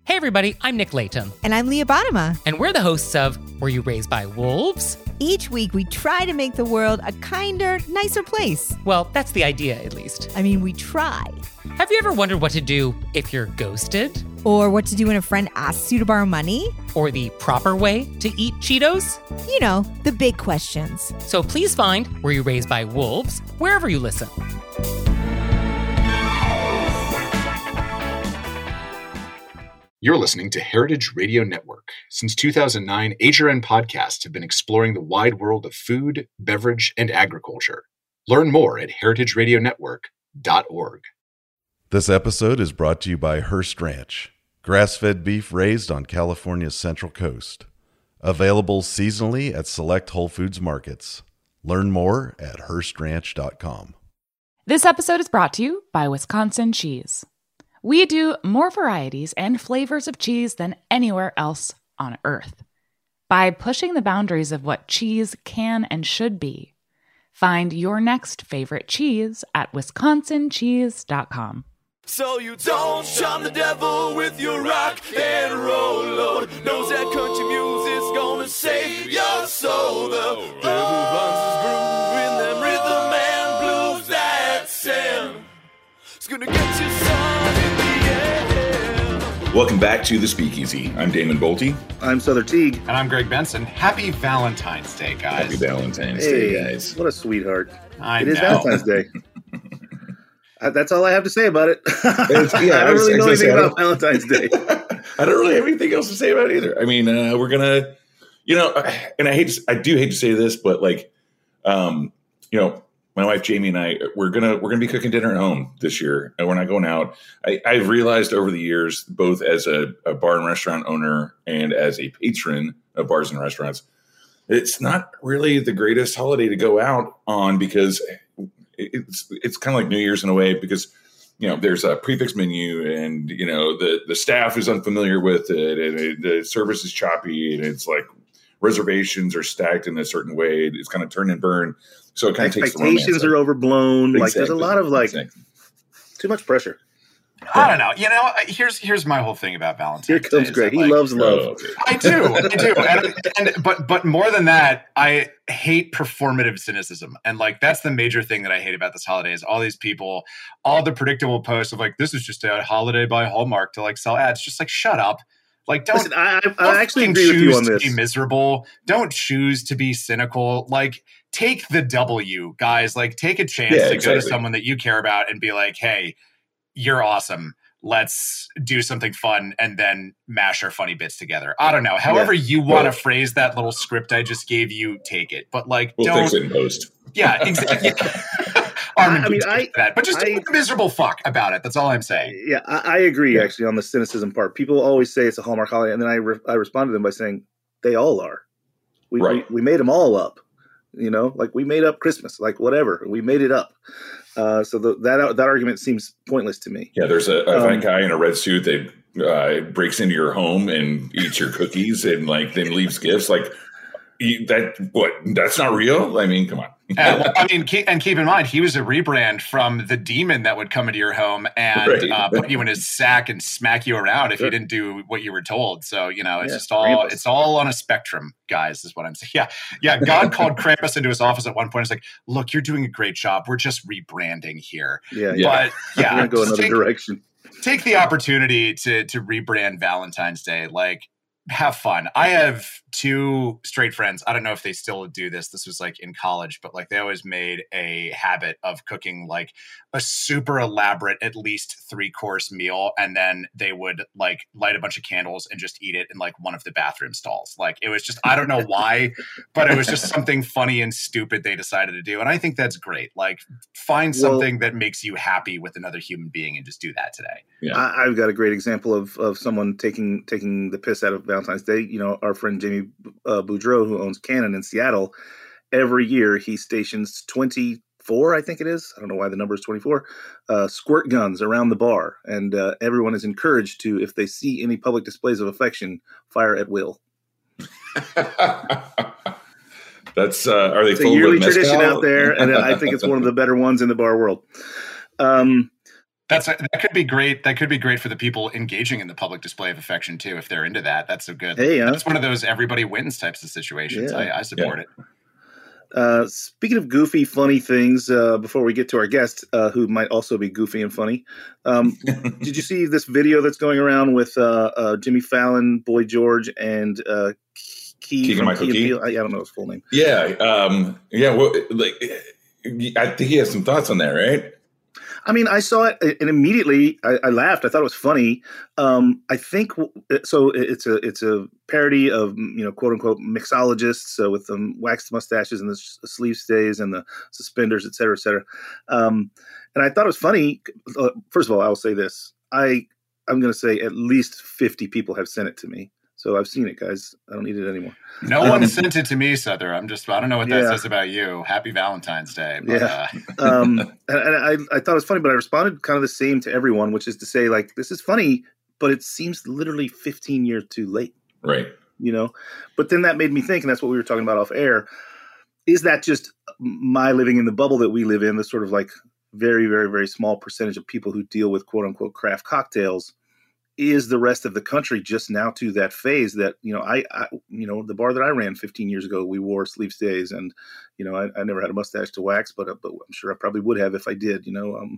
Hey everybody, I'm Nick Latham. And I'm Leah Bottima. And we're the hosts of Were You Raised by Wolves? Each week we try to make the world a kinder, nicer place. Well, that's the idea, at least. I mean, we try. Have you ever wondered what to do if you're ghosted? Or what to do when a friend asks you to borrow money? Or the proper way to eat Cheetos? You know, the big questions. So please find Were You Raised by Wolves wherever you listen. You're listening to Heritage Radio Network. Since 2009, HRN podcasts have been exploring the wide world of food, beverage, and agriculture. Learn more at heritageradionetwork.org. This episode is brought to you by Hearst Ranch, grass-fed beef raised on California's Central Coast. Available seasonally at select Whole Foods markets. Learn more at HearstRanch.com. This episode is brought to you by Wisconsin Cheese. We do more varieties and flavors of cheese than anywhere else on Earth. By pushing the boundaries of what cheese can and should be, find your next favorite cheese at wisconsincheese.com. So you don't shun the devil with your rock and roll load. Knows that country music's gonna save your soul. The devil runs his groove in them rhythm and blues that sound. It's gonna get you, son, in the end. Welcome back to The Speakeasy. I'm Damon Bolte. I'm Souther Teague. And I'm Greg Benson. Happy Valentine's Day, guys. Happy Valentine's Day, guys. What a sweetheart. It is Valentine's Day. That's all I have to say about it. I don't really know anything about Valentine's Day. I don't really have anything else to say about it either. I mean, we're gonna, and I do hate to say this, but my wife Jamie and I, we're gonna be cooking dinner at home this year, and we're not going out. I've realized over the years, both as a bar and restaurant owner and as a patron of bars and restaurants, it's not really the greatest holiday to go out on because it's kind of like New Year's in a way because, there's a prefix menu and, the staff is unfamiliar with it and the service is choppy and it's like reservations are stacked in a certain way. It's kind of turn and burn. So it kind of takes the romance. Expectations are overblown. Exactly. Like there's a lot of too much pressure. I don't know. Here's my whole thing about Valentine's Day. Here comes Greg. He loves love. I do. But more than that, I hate performative cynicism. And that's the major thing that I hate about this holiday is all these people, all the predictable posts of this is just a holiday by Hallmark to sell ads. Just shut up. Don't. Listen, I actually agree with you on this. To be miserable. Don't choose to be cynical. Take the W, guys. Take a chance to go to someone that you care about and be like, hey, you're awesome. Let's do something fun and then mash our funny bits together. I don't know. However you want to phrase that little script I just gave you, take it. But we'll don't fix it in post. Yeah, exactly. But just be a miserable fuck about it. That's all I'm saying. Yeah, I agree actually on the cynicism part. People always say it's a Hallmark holiday, and then I respond to them by saying they all are. We made them all up. We made up Christmas, whatever. We made it up. So that argument seems pointless to me. Yeah, there's a fine guy in a red suit that breaks into your home and eats your cookies and then leaves gifts. That's not real? I mean, come on. Keep in mind, he was a rebrand from the demon that would come into your home and put you in his sack and smack you around if you didn't do what you were told. So, it's all on a spectrum, guys, is what I'm saying. Yeah. God called Krampus into his office at one point. It's like, look, you're doing a great job. We're just rebranding here. Yeah. But we're going to go another direction. Take the opportunity to rebrand Valentine's Day. Have fun. I have two straight friends. I don't know if they still do this. This was in college, but they always made a habit of cooking a super elaborate, at least 3-course meal. And then they would light a bunch of candles and just eat it in one of the bathroom stalls. It was just, I don't know why, but it was just something funny and stupid they decided to do. And I think that's great. Find something that makes you happy with another human being and just do that today. Yeah. I've got a great example of someone taking the piss out of Valentine's Day. Our friend Jamie Boudreau, who owns Canon in Seattle, every year he stations 24, I think it is. I don't know why the number is 24, squirt guns around the bar. And everyone is encouraged to, if they see any public displays of affection, fire at will. That's, are they it's full a yearly of mezcal? tradition out there, and I think it's one of the better ones in the bar world. That could be great. That could be great for the people engaging in the public display of affection too, if they're into that. That's a good. Hey, that's one of those everybody wins types of situations. Yeah. I support it. Speaking of goofy, funny things, before we get to our guest, who might also be goofy and funny, did you see this video that's going around with Jimmy Fallon, Boy George, and Keegan-Michael Key? I don't know his full name. Yeah, Well, I think he has some thoughts on that, right? I mean, I saw it and immediately I laughed. I thought it was funny. I think so. It's a parody of quote unquote mixologists, so with the waxed mustaches and the sleeve stays and the suspenders, et cetera, et cetera. And I thought it was funny. First of all, I will say this: I'm going to say at least 50 people have sent it to me. So I've seen it, guys. I don't need it anymore. No one sent it to me, Souther. I don't know what that says about you. Happy Valentine's Day. But, and I thought it was funny, but I responded kind of the same to everyone, which is to say, like, this is funny, but it seems literally 15 years too late. Right. But then that made me think, and that's what we were talking about off air. Is that just my living in the bubble that we live in, the sort of like very, very, very small percentage of people who deal with quote unquote craft cocktails? Is the rest of the country just now to that phase that, I the bar that I ran 15 years ago, we wore sleeve stays and, I never had a mustache to wax, but I'm sure I probably would have if I did,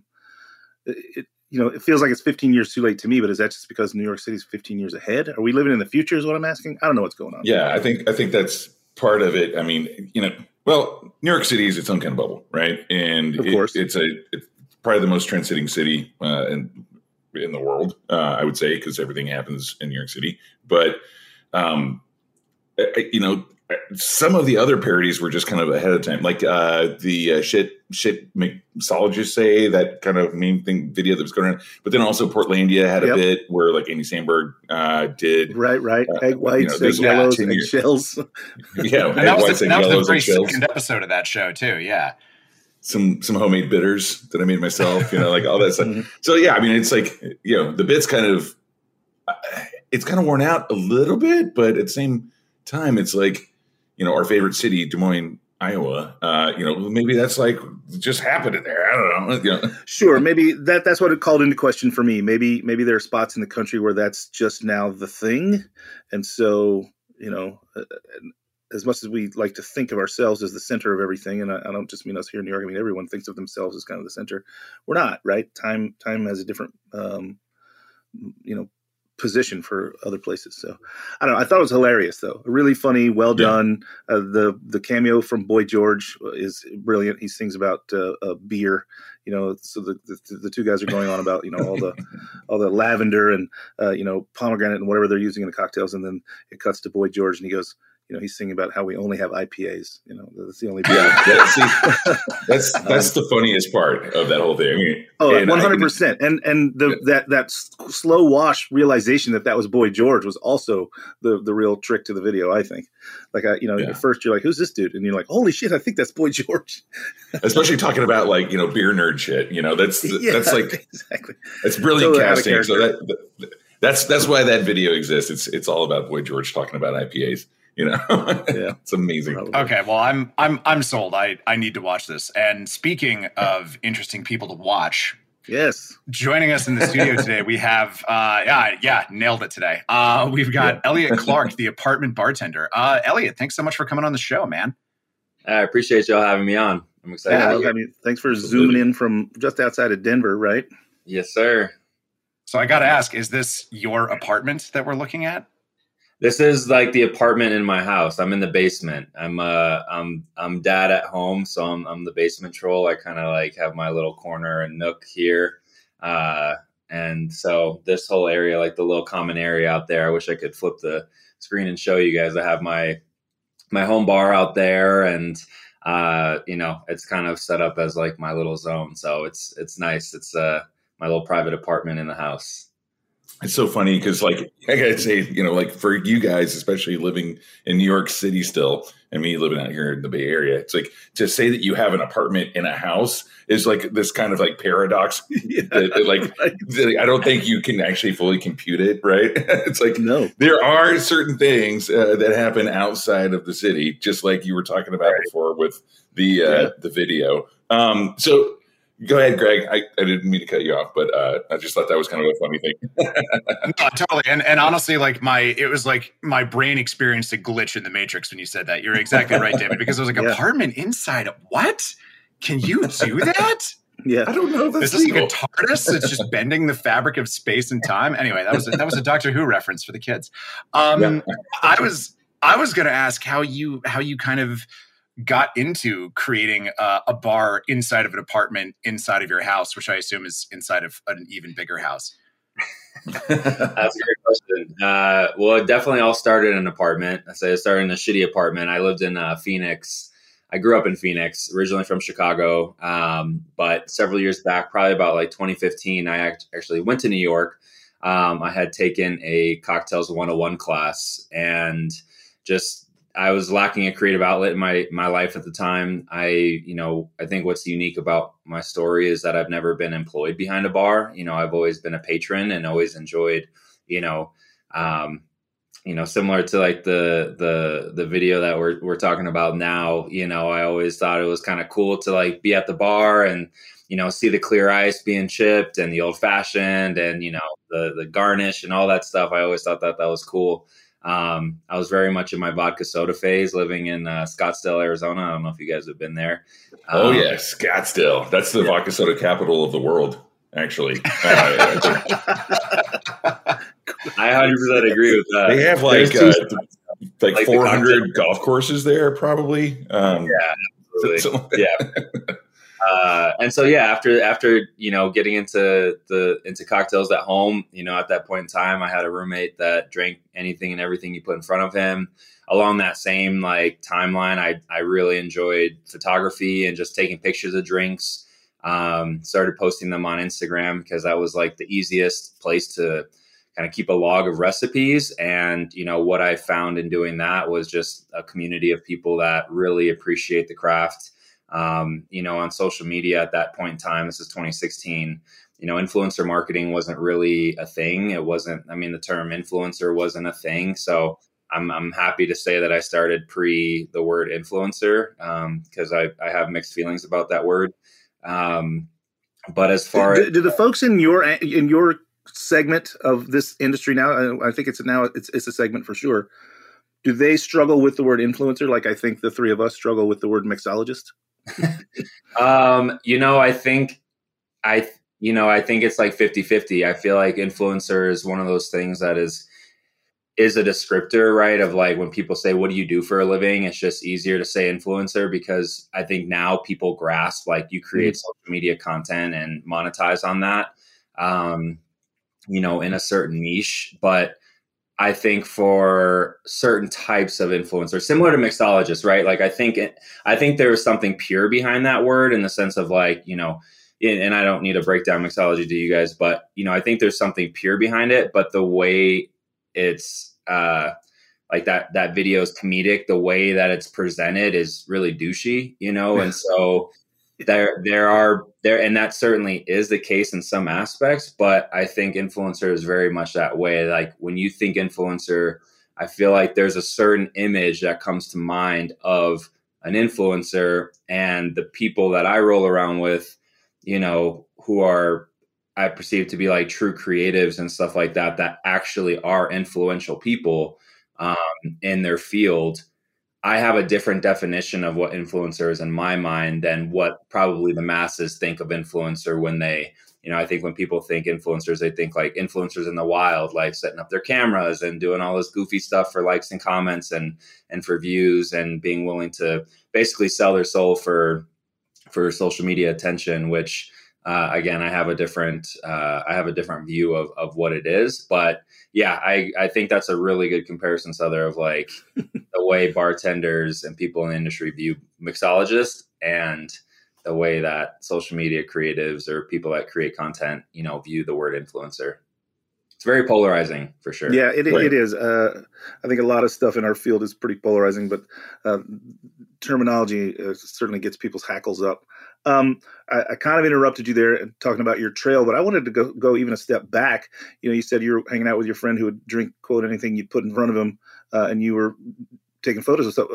it feels like it's 15 years too late to me, but is that just because New York City's 15 years ahead? Are we living in the future is what I'm asking? I don't know what's going on. Yeah, I think that's part of it. I mean, New York City is its own kind of bubble, right? And of course. It's probably the most trend-setting city in the world, I would say, because everything happens in New York City. But, some of the other parodies were just kind of ahead of time, like the shit mixologists say, that kind of meme thing video that was going on. But then also Portlandia had a bit where like Andy Samberg did. Right. Egg whites, egg yellows, egg shells. Yeah, and that was the very second episode of that show too. Yeah. Some homemade bitters that I made myself, like all that stuff. So yeah, I mean, it's like, the bit's kind of worn out a little bit, but at the same time, it's like, our favorite city, Des Moines, Iowa, maybe that's like just happened there. I don't know. Sure. Maybe that's what it called into question for me. Maybe there are spots in the country where that's just now the thing. And so, as much as we like to think of ourselves as the center of everything, and I don't just mean us here in New York, I mean, everyone thinks of themselves as kind of the center. We're not, right? Time has a different, position for other places. So I don't know. I thought it was hilarious though. Really funny, well done. The cameo from Boy George is brilliant. He sings about beer, so the two guys are going on about, all the lavender and, pomegranate and whatever they're using in the cocktails. And then it cuts to Boy George and he goes, he's singing about how we only have IPAs. That's the only. That's the funniest part of that whole thing. I mean, 100%. And that slow wash realization that was Boy George was also the real trick to the video. I think, like, at first you're like, who's this dude? And you're like, holy shit, I think that's Boy George. Especially talking about like beer nerd shit. That's like exactly. It's brilliant casting. So that's why that video exists. It's all about Boy George talking about IPAs. It's amazing. Okay, well, I'm sold. I need to watch this. And speaking of interesting people to watch, yes, joining us in the studio today, we have nailed it today. We've got Elliot Clark, the apartment bartender. Elliot, thanks so much for coming on the show, man. I appreciate y'all having me on. I'm excited. Yeah, thanks for zooming in from just outside of Denver, right? Yes, sir. So I got to ask, is this your apartment that we're looking at? This is like the apartment in my house. I'm in the basement. I'm dad at home, so I'm the basement troll. I kind of like have my little corner and nook here, and so this whole area, like the little common area out there. I wish I could flip the screen and show you guys. I have my home bar out there, and it's kind of set up as like my little zone. So it's nice. It's my little private apartment in the house. It's so funny because, like, I gotta say, like for you guys, especially living in New York City still, and me living out here in the Bay Area, it's like to say that you have an apartment in a house is like this kind of like paradox. That I don't think you can actually fully compute it, right? It's like, no, there are certain things that happen outside of the city, just like you were talking about before with the video. So Go ahead, Greg. I didn't mean to cut you off, but I just thought that was kind of a funny thing. No, totally. And honestly, like it was like my brain experienced a glitch in the Matrix when you said that. You're exactly right, David, because it was like apartment inside. What? Can you do that? Yeah. I don't know if that's Is this legal. like a TARDIS? It's just bending the fabric of space and time. Anyway, that was a Doctor Who reference for the kids. I was going to ask how you kind of got into creating a bar inside of an apartment inside of your house, which I assume is inside of an even bigger house. That's a great question. Well, it definitely all started in an apartment. I started in a shitty apartment. I lived in Phoenix. I grew up in Phoenix, originally from Chicago. But several years back, probably about like 2015, I actually went to New York. I had taken a Cocktails 101 class, and I was lacking a creative outlet in my life at the time. I think what's unique about my story is that I've never been employed behind a bar. I've always been a patron and always enjoyed, similar to like the video that we're talking about now. I always thought it was kind of cool to like be at the bar and, see the clear ice being chipped and the old fashioned and, the garnish and all that stuff. I always thought that was cool. I was very much in my vodka soda phase living in Scottsdale, Arizona. I don't know if you guys have been there. Oh yeah, Scottsdale. That's the vodka soda capital of the world, actually. I 100% agree with that. They have like 400 golf courses there, probably. Yeah, absolutely. Yeah. And so, after getting into cocktails at home, at that point in time, I had a roommate that drank anything and everything you put in front of him. Along that same timeline, I really enjoyed photography and just taking pictures of drinks. Started posting them on Instagram because that was like the easiest place to kind of keep a log of recipes. And, what I found in doing that was just a community of people that really appreciate the craft. On social media at that point in time, this is 2016, influencer marketing wasn't really a thing. It wasn't, the term influencer wasn't a thing. So I'm happy to say that I started pre the word influencer, because I have mixed feelings about that word. But as far as do the folks in your segment of this industry now, I think it's a segment for sure. Do they struggle with the word influencer? Like I think the three of us struggle with the word mixologist. I think it's like 50-50. I feel like influencer is one of those things that is a descriptor, right? Of like when people say, what do you do for a living? It's just easier to say influencer because I think now people grasp like you create social media content and monetize on that, in a certain niche. But I think for certain types of influencers, similar to mixologists, right? Like I think there is something pure behind that word in the sense of like, and I don't need to break down mixology to you guys, but I think there's something pure behind it. But the way it's like that video is comedic, the way that it's presented is really douchey, and so there, and that certainly is the case in some aspects, but I think influencer is very much that way. Like when you think influencer, I feel like there's a certain image that comes to mind of an influencer, and the people that I roll around with, who are, I perceive to be like true creatives and stuff like that actually are influential people in their field. I have a different definition of what influencer is in my mind than what probably the masses think of influencer when they, I think when people think influencers, they think like influencers in the wild, like setting up their cameras and doing all this goofy stuff for likes and comments and for views and being willing to basically sell their soul for social media attention, which again, I have a different view of what it is. But yeah, I think that's a really good comparison, Souther, of like the way bartenders and people in the industry view mixologists and the way that social media creatives or people that create content, view the word influencer. It's very polarizing for sure. Yeah, it is. I think a lot of stuff in our field is pretty polarizing, but terminology certainly gets people's hackles up. I kind of interrupted you there talking about your trail, but I wanted to go even a step back. You said you were hanging out with your friend who would drink, quote, anything you put in front of him, and you were taking photos of stuff.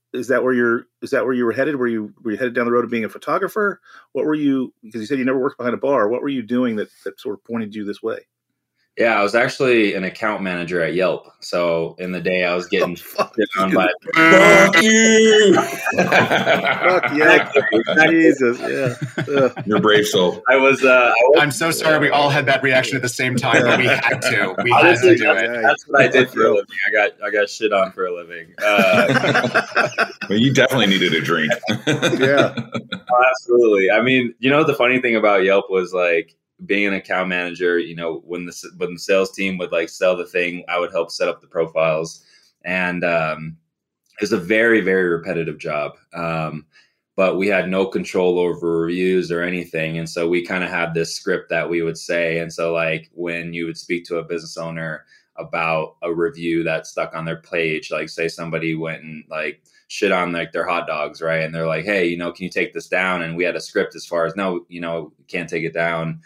is that where you were headed? Were you headed down the road of being a photographer? What were you, because you said you never worked behind a bar. What were you doing that sort of pointed you this way? Yeah, I was actually an account manager at Yelp. So in the day I was getting on by Fuck you. Fuck yeah. Jesus. Yeah. You're a brave soul. I was I'm so sorry we all had that reaction at the same time, but we had to. We had to do it. That's what I did for a living. I got shit on for a living. Well, you definitely needed a drink. Yeah. Absolutely. I mean, the funny thing about Yelp was like, being an account manager, when the sales team would like sell the thing, I would help set up the profiles, and it was a very, very repetitive job. But we had no control over reviews or anything, and so we kind of had this script that we would say. And so, like when you would speak to a business owner about a review that stuck on their page, like say somebody went and like shit on like their hot dogs, right? And they're like, hey, can you take this down? And we had a script as far as no, can't take it down.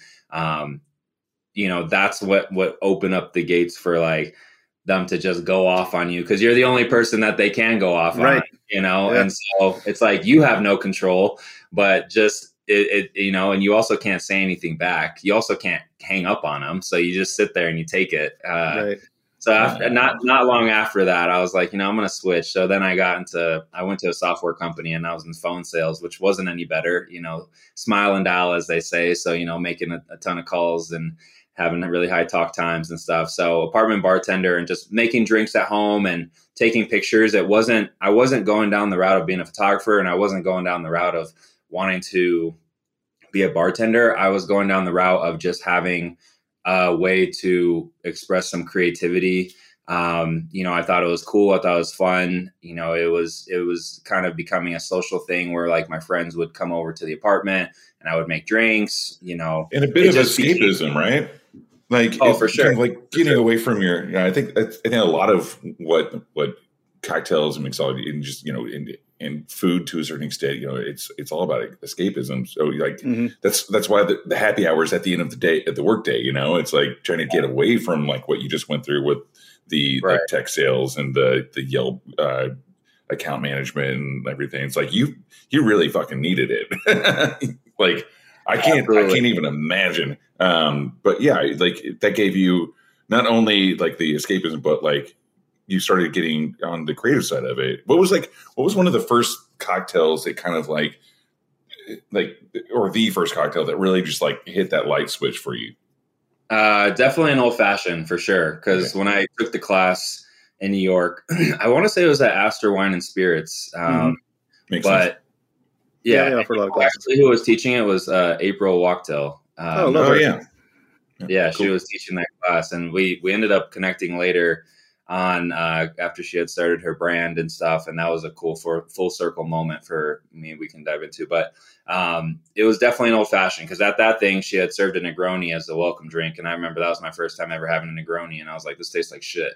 That's what opened up the gates for like them to just go off on you, because you're the only person that they can go off on, Yeah. And so it's like you have no control, but just it and you also can't say anything back. You also can't hang up on them, so you just sit there and you take it. Right. So after, not long after that, I was like, I'm going to switch. So then I went to a software company, and I was in phone sales, which wasn't any better, smile and dial, as they say. So, making a ton of calls and having really high talk times and stuff. So apartment bartender and just making drinks at home and taking pictures. I wasn't going down the route of being a photographer, and I wasn't going down the route of wanting to be a bartender. I was going down the route of just having a way to express some creativity. I thought it was cool. I thought it was fun. It was kind of becoming a social thing where like my friends would come over to the apartment and I would make drinks, and a bit of escapism, right? Like, for sure. Kind of like getting away from your, I think a lot of what cocktails and mixology and just, and food to a certain extent, it's all about escapism. So like, that's why the happy hours at the end of the day, at the work day, it's like trying to get away from like what you just went through with the like, tech sales and the Yelp account management and everything. It's like, you really fucking needed it. Like, I can't even imagine. But yeah, like that gave you not only like the escapism, but like, you started getting on the creative side of it. What was one of the first cocktails that kind of like, or the first cocktail that really just like hit that light switch for you? Definitely an old fashioned for sure. Cause when I took the class in New York, I want to say it was at Astor Wine and Spirits. Makes sense. Yeah, for a lot of classes. Actually, who was teaching it was April Wachtel. Yeah, she was teaching that class, and we ended up connecting later on after she had started her brand and stuff, and that was a cool full circle moment for me. We can dive into, but it was definitely an old fashioned, because at that thing she had served a Negroni as a welcome drink, and I remember that was my first time ever having a Negroni, and I was like, this tastes like shit.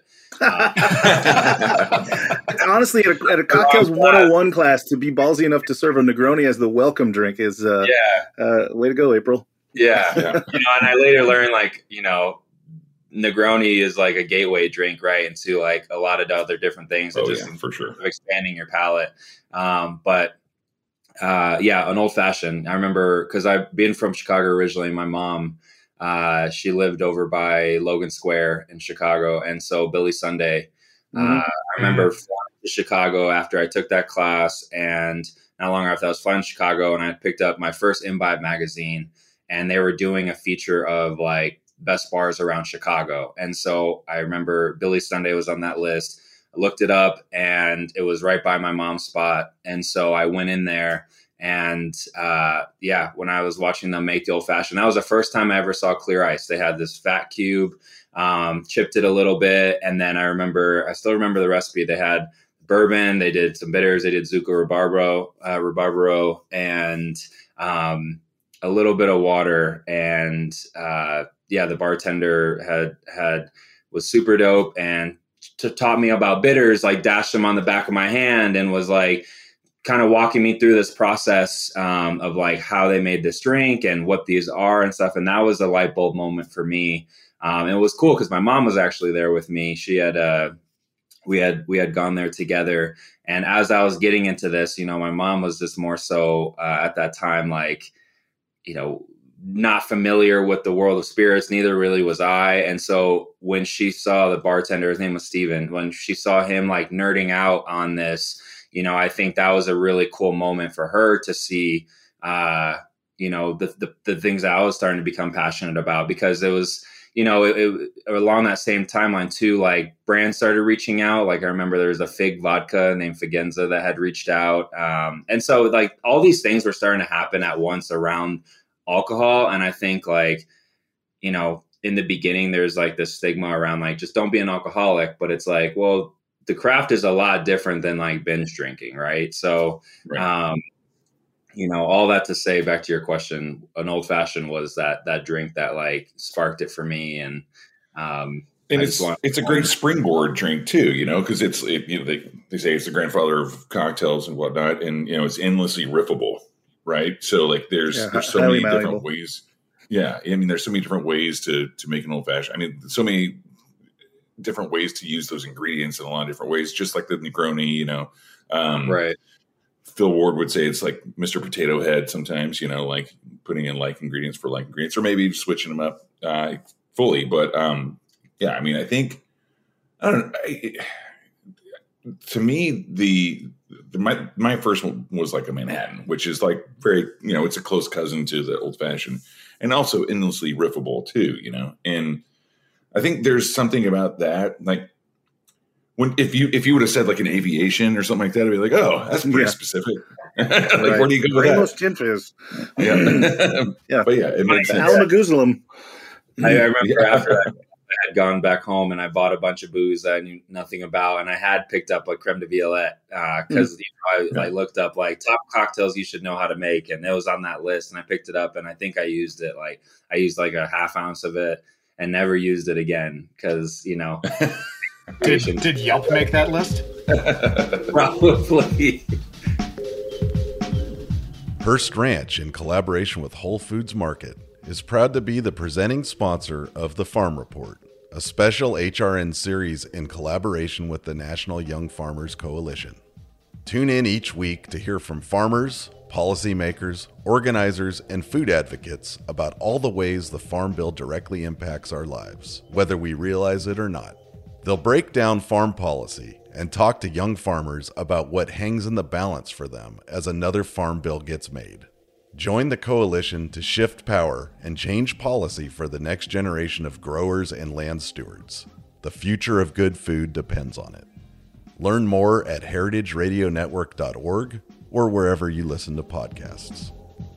Honestly, at a cocktails 101 class, to be ballsy enough to serve a Negroni as the welcome drink is way to go, April. Yeah. And I later learned Negroni is like a gateway drink, right, into like a lot of other different things. For sure, expanding your palate. But an old fashioned. I remember, because I've been from Chicago originally. My mom, she lived over by Logan Square in Chicago, and so Billy Sunday. I remember flying to Chicago after I took that class, and not long after I was flying to Chicago, and I picked up my first Imbibe magazine, and they were doing a feature of like best bars around Chicago. And so I remember Billy Sunday was on that list. I looked it up, and it was right by my mom's spot. And so I went in there, and when I was watching them make the old fashioned, that was the first time I ever saw clear ice. They had this fat cube, chipped it a little bit. And then I still remember the recipe. They had bourbon, they did some bitters, they did Zucco Rabarbaro, and a little bit of water. And the bartender was super dope and taught me about bitters, like dashed them on the back of my hand, and was like kind of walking me through this process of like how they made this drink and what these are and stuff. And that was a light bulb moment for me. It was cool because my mom was actually there with me. She had we had gone there together. And as I was getting into this, my mom was just more so at that time, like, not familiar with the world of spirits. Neither really was I. And so when she saw the bartender, his name was Steven, when she saw him like nerding out on this, I think that was a really cool moment for her to see, the things that I was starting to become passionate about, because it was, it along that same timeline too, like brands started reaching out. Like I remember there was a fig vodka named Figenza that had reached out. And so like all these things were starting to happen at once around alcohol. And I think like, in the beginning, there's like this stigma around like, just don't be an alcoholic. But it's like, well, the craft is a lot different than like binge drinking. Right. So, Right. All that to say, back to your question, an old fashioned was that drink that like sparked it for me. And it's a great springboard drink too, because they say it's the grandfather of cocktails and whatnot, and it's endlessly riffable, right? So like there's so many different ways. Yeah, I mean, there's so many different ways to make an old fashioned. I mean, so many different ways to use those ingredients in a lot of different ways, just like the Negroni, right. Phil Ward would say it's like Mr. Potato Head sometimes, like putting in like ingredients for like ingredients, or maybe switching them up fully. But yeah, I mean, I think, I don't know. To me, my first one was like a Manhattan, which is like very, it's a close cousin to the old fashioned, and also endlessly riffable too, And I think there's something about that, like, if you would have said like an aviation or something like that, I'd be like, oh, that's pretty specific. Like, right. Where do you go with Rainbow that? Gin Fizz. Yeah. Yeah. But yeah, it makes sense. Almaguzalum. I remember after that, I had gone back home and I bought a bunch of booze that I knew nothing about. And I had picked up a creme de violette because I looked up like top cocktails you should know how to make. And it was on that list. And I picked it up and I think I used it. Like I used like a half ounce of it and never used it again because, Did Yelp make that list? Probably. Hearst Ranch, in collaboration with Whole Foods Market, is proud to be the presenting sponsor of The Farm Report, a special HRN series in collaboration with the National Young Farmers Coalition. Tune in each week to hear from farmers, policymakers, organizers, and food advocates about all the ways the Farm Bill directly impacts our lives, whether we realize it or not. They'll break down farm policy and talk to young farmers about what hangs in the balance for them as another farm bill gets made. Join the coalition to shift power and change policy for the next generation of growers and land stewards. The future of good food depends on it. Learn more at heritageradionetwork.org or wherever you listen to podcasts.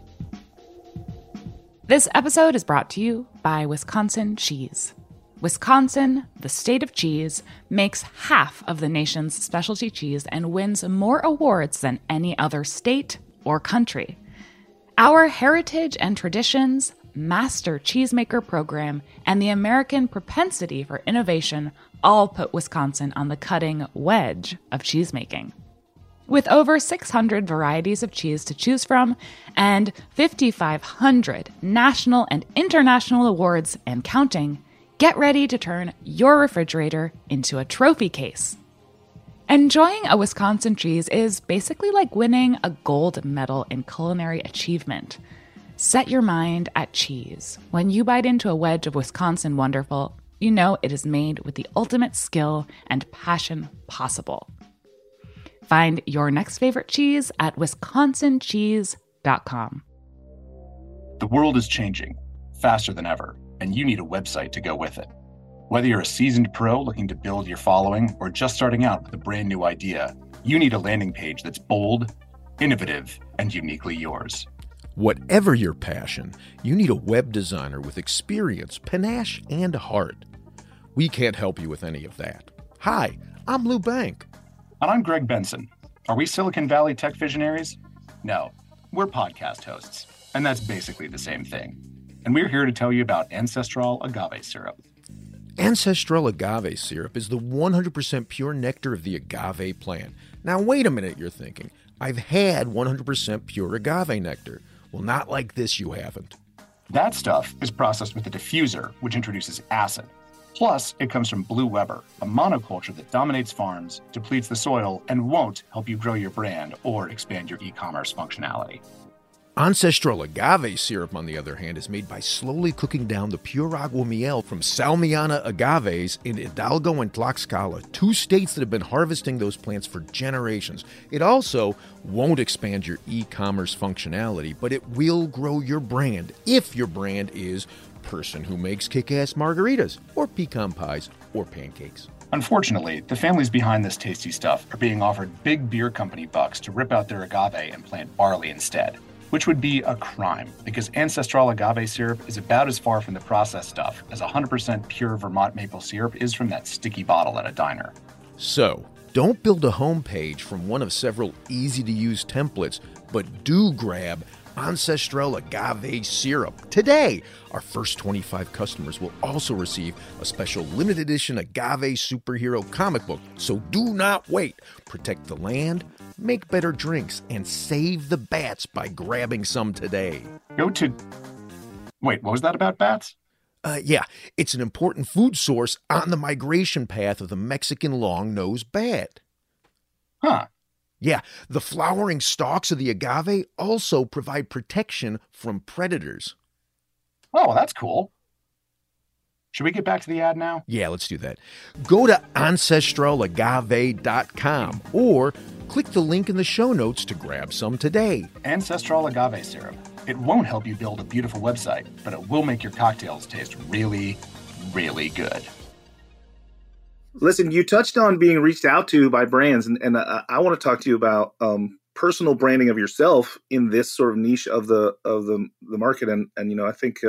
This episode is brought to you by Wisconsin Cheese. Wisconsin, the state of cheese, makes half of the nation's specialty cheese and wins more awards than any other state or country. Our heritage and traditions, master cheesemaker program, and the American propensity for innovation all put Wisconsin on the cutting edge of cheesemaking. With over 600 varieties of cheese to choose from and 5,500 national and international awards and counting, get ready to turn your refrigerator into a trophy case. Enjoying a Wisconsin cheese is basically like winning a gold medal in culinary achievement. Set your mind at cheese. When you bite into a wedge of Wisconsin Wonderful, you know it is made with the ultimate skill and passion possible. Find your next favorite cheese at wisconsincheese.com. The world is changing faster than ever, and you need a website to go with it. Whether you're a seasoned pro looking to build your following or just starting out with a brand new idea, you need a landing page that's bold, innovative, and uniquely yours. Whatever your passion, you need a web designer with experience, panache, and heart. We can't help you with any of that. Hi, I'm Lou Bank. And I'm Greg Benson. Are we Silicon Valley tech visionaries? No, we're podcast hosts, and that's basically the same thing. And we're here to tell you about Ancestral Agave Syrup. Ancestral Agave Syrup is the 100% pure nectar of the agave plant. Now, wait a minute, you're thinking. I've had 100% pure agave nectar. Well, not like this, you haven't. That stuff is processed with a diffuser, which introduces acid. Plus, it comes from Blue Weber, a monoculture that dominates farms, depletes the soil, and won't help you grow your brand or expand your e-commerce functionality. Ancestral agave syrup, on the other hand, is made by slowly cooking down the pure agua miel from Salmiana agaves in Hidalgo and Tlaxcala, 2 states that have been harvesting those plants for generations. It also won't expand your e-commerce functionality, but it will grow your brand if your brand is person who makes kick-ass margaritas or pecan pies or pancakes. Unfortunately, the families behind this tasty stuff are being offered big beer company bucks to rip out their agave and plant barley instead, which would be a crime because Ancestral agave syrup is about as far from the processed stuff as 100% pure Vermont maple syrup is from that sticky bottle at a diner. So, don't build a homepage from one of several easy-to-use templates, but do grab Ancestral agave syrup today. Our first 25 customers will also receive a special limited edition agave superhero comic book. So do not wait. Protect the land, make better drinks, and save the bats by grabbing some today. Wait, what was that about bats? Yeah, it's an important food source on the migration path of the Mexican long-nosed bat. Huh. Yeah, the flowering stalks of the agave also provide protection from predators. Oh, well, that's cool. Should we get back to the ad now? Yeah, let's do that. Go to ancestralagave.com or click the link in the show notes to grab some today. Ancestral agave syrup. It won't help you build a beautiful website, but it will make your cocktails taste really, really good. Listen, you touched on being reached out to by brands, and I want to talk to you about personal branding of yourself in this sort of niche of the market. And you know, I think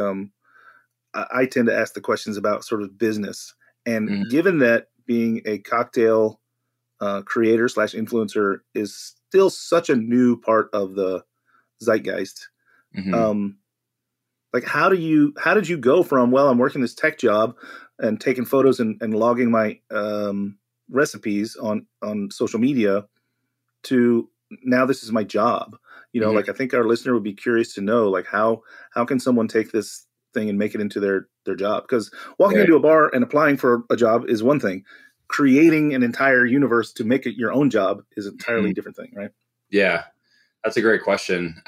I tend to ask the questions about sort of business. And given that being a cocktail creator / influencer is still such a new part of the zeitgeist, like how did you go from, well, I'm working this tech job and taking photos and logging my recipes on social media to now this is my job? You know, like I think our listener would be curious to know, like how can someone take this thing and make it into their job? Because walking into a bar and applying for a job is one thing. Creating an entire universe to make it your own job is an entirely different thing, right? Yeah, that's a great question.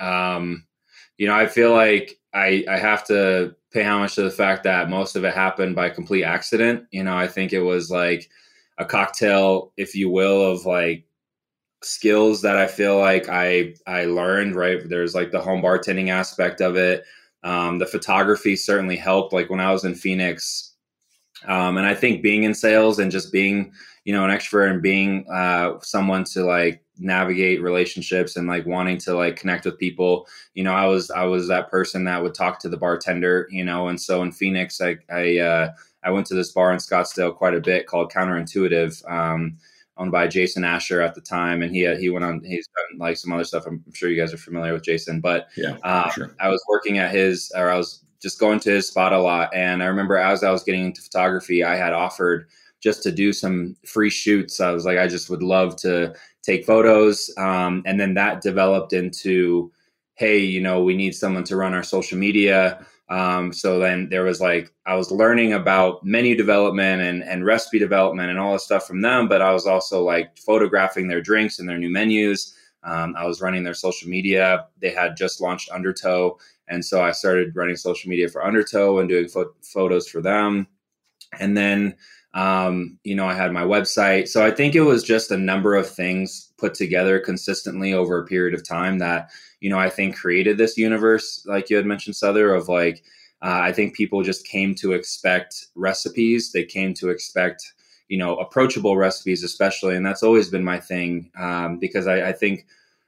You know, I feel like I have to pay homage to the fact that most of it happened by complete accident. You know, I think it was like a cocktail, if you will, of like skills that I feel like I learned, right? There's like the home bartending aspect of it. The photography certainly helped, like when I was in Phoenix. And I think being in sales and just being, you know, an extrovert and being someone to like navigate relationships and like wanting to like connect with people, you know, I was that person that would talk to the bartender, you know. And so in Phoenix, I went to this bar in Scottsdale quite a bit called Counterintuitive, owned by Jason Asher at the time. And he went on, he's done like some other stuff. I'm sure you guys are familiar with Jason, but sure. I was working at I was just going to his spot a lot. And I remember as I was getting into photography, I had offered just to do some free shoots. I was like, I just would love to take photos. And then that developed into, hey, you know, we need someone to run our social media. So then there was like, I was learning about menu development and recipe development and all this stuff from them, but I was also like photographing their drinks and their new menus. I was running their social media. They had just launched Undertow. And so I started running social media for Undertow and doing photos for them. And then, you know, I had my website. So I think it was just a number of things put together consistently over a period of time that, you know, I think created this universe, like you had mentioned, Souther, of like, I think people just came to expect recipes. They came to expect, you know, approachable recipes, especially. And that's always been my thing, because I think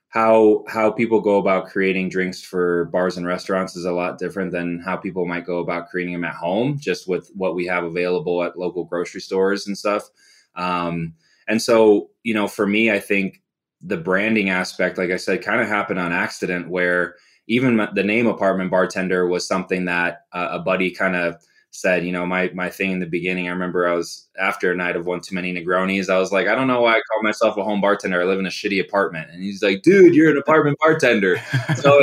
how people go about creating drinks for bars and restaurants is a lot different than how people might go about creating them at home, just with what we have available at local grocery stores and stuff. And so, you know, for me, I think the branding aspect, like I said, kind of happened on accident, where even the name Apartment Bartender was something that a buddy kind of said, you know, my thing in the beginning, I remember I was after a night of one too many Negronis. I was like, I don't know why I call myself a home bartender. I live in a shitty apartment. And he's like, dude, you're an apartment bartender. So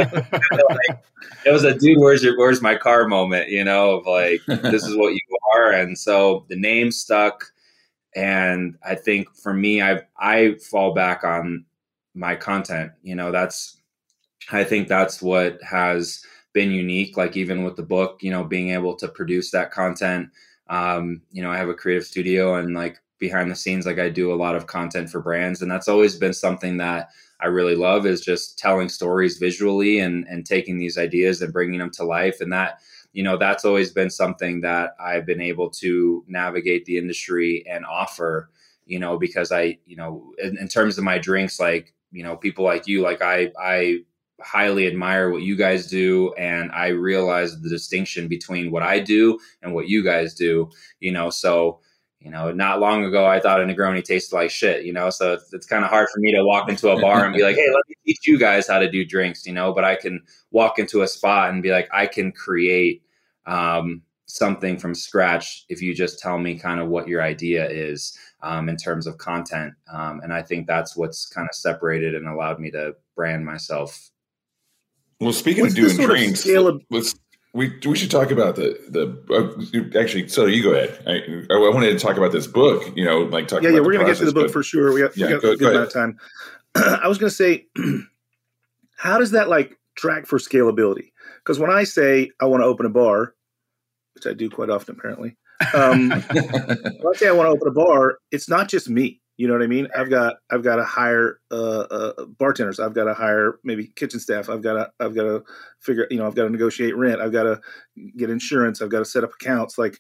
it was a dude, where's my car moment, you know, of like, this is what you are. And so the name stuck. And I think for me, I fall back on my content. You know, I think that's what has been unique. Like even with the book, you know, being able to produce that content. You know, I have a creative studio, and like behind the scenes, like I do a lot of content for brands. And that's always been something that I really love, is just telling stories visually and taking these ideas and bringing them to life. And that, you know, that's always been something that I've been able to navigate the industry and offer, you know, because you know, in terms of my drinks, like, you know, people like you, like I highly admire what you guys do. And I realize the distinction between what I do and what you guys do, you know. So, you know, not long ago, I thought a Negroni tasted like shit, you know, so it's kind of hard for me to walk into a bar and be like, hey, let me teach you guys how to do drinks, you know, but I can walk into a spot and be like, I can create something from scratch if you just tell me kind of what your idea is in terms of content. And I think that's what's kind of separated and allowed me to brand myself. Well, speaking of doing drinks, we should talk about actually. So you go ahead. I wanted to talk about this book. You know, like talk. Yeah, we're going to get to the book for sure. We got a good amount of time. I was going to say, how does that like track for scalability? Because when I say I want to open a bar, which I do quite often apparently, when I say I want to open a bar, it's not just me. You know what I mean? I've got to hire bartenders. I've got to hire maybe kitchen staff. I've got to figure. You know, I've got to negotiate rent. I've got to get insurance. I've got to set up accounts. Like,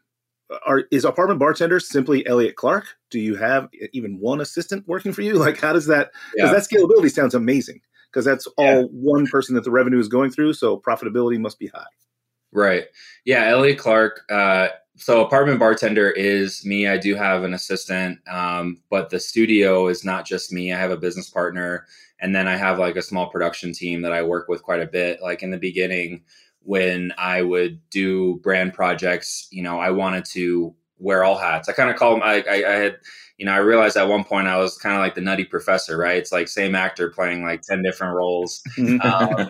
is apartment bartender simply Elliot Clark? Do you have even one assistant working for you? Like, how does that? Because that scalability sounds amazing. Because that's all one person that the revenue is going through. So profitability must be high. Right. Yeah. Elliot Clark. So apartment bartender is me. I do have an assistant, but the studio is not just me. I have a business partner, and then I have like a small production team that I work with quite a bit. Like in the beginning, when I would do brand projects, you know, I wanted to wear all hats. I kind of call them, I had, you know, I realized at one point I was kind of like the nutty professor, right? It's like same actor playing like 10 different roles. And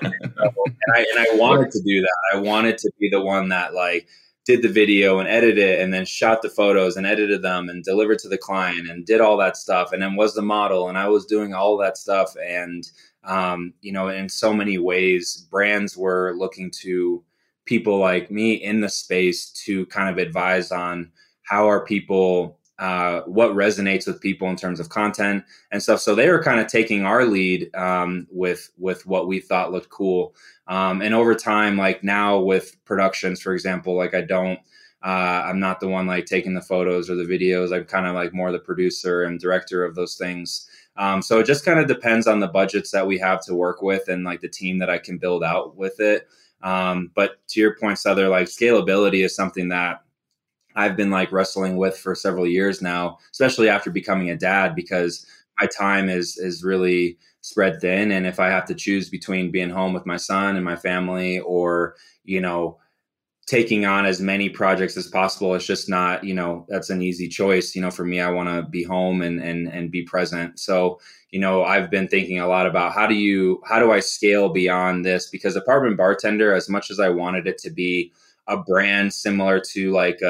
I wanted to do that. I wanted to be the one that like did the video and edited it and then shot the photos and edited them and delivered to the client and did all that stuff. And then was the model, and I was doing all that stuff. And, you know, in so many ways, brands were looking to people like me in the space to kind of advise on how are people, what resonates with people in terms of content and stuff. So they were kind of taking our lead with what we thought looked cool. And over time, like now with productions, for example, like I'm not the one like taking the photos or the videos. I'm kind of like more the producer and director of those things. So it just kind of depends on the budgets that we have to work with and like the team that I can build out with it. But to your point, Souther, like scalability is something that I've been like wrestling with for several years now, especially after becoming a dad, because my time is really spread thin. And if I have to choose between being home with my son and my family or, you know, taking on as many projects as possible, it's just not, you know, that's an easy choice. You know, for me, I want to be home and be present. So, you know, I've been thinking a lot about how do I scale beyond this? Because apartment bartender, as much as I wanted it to be a brand similar to like,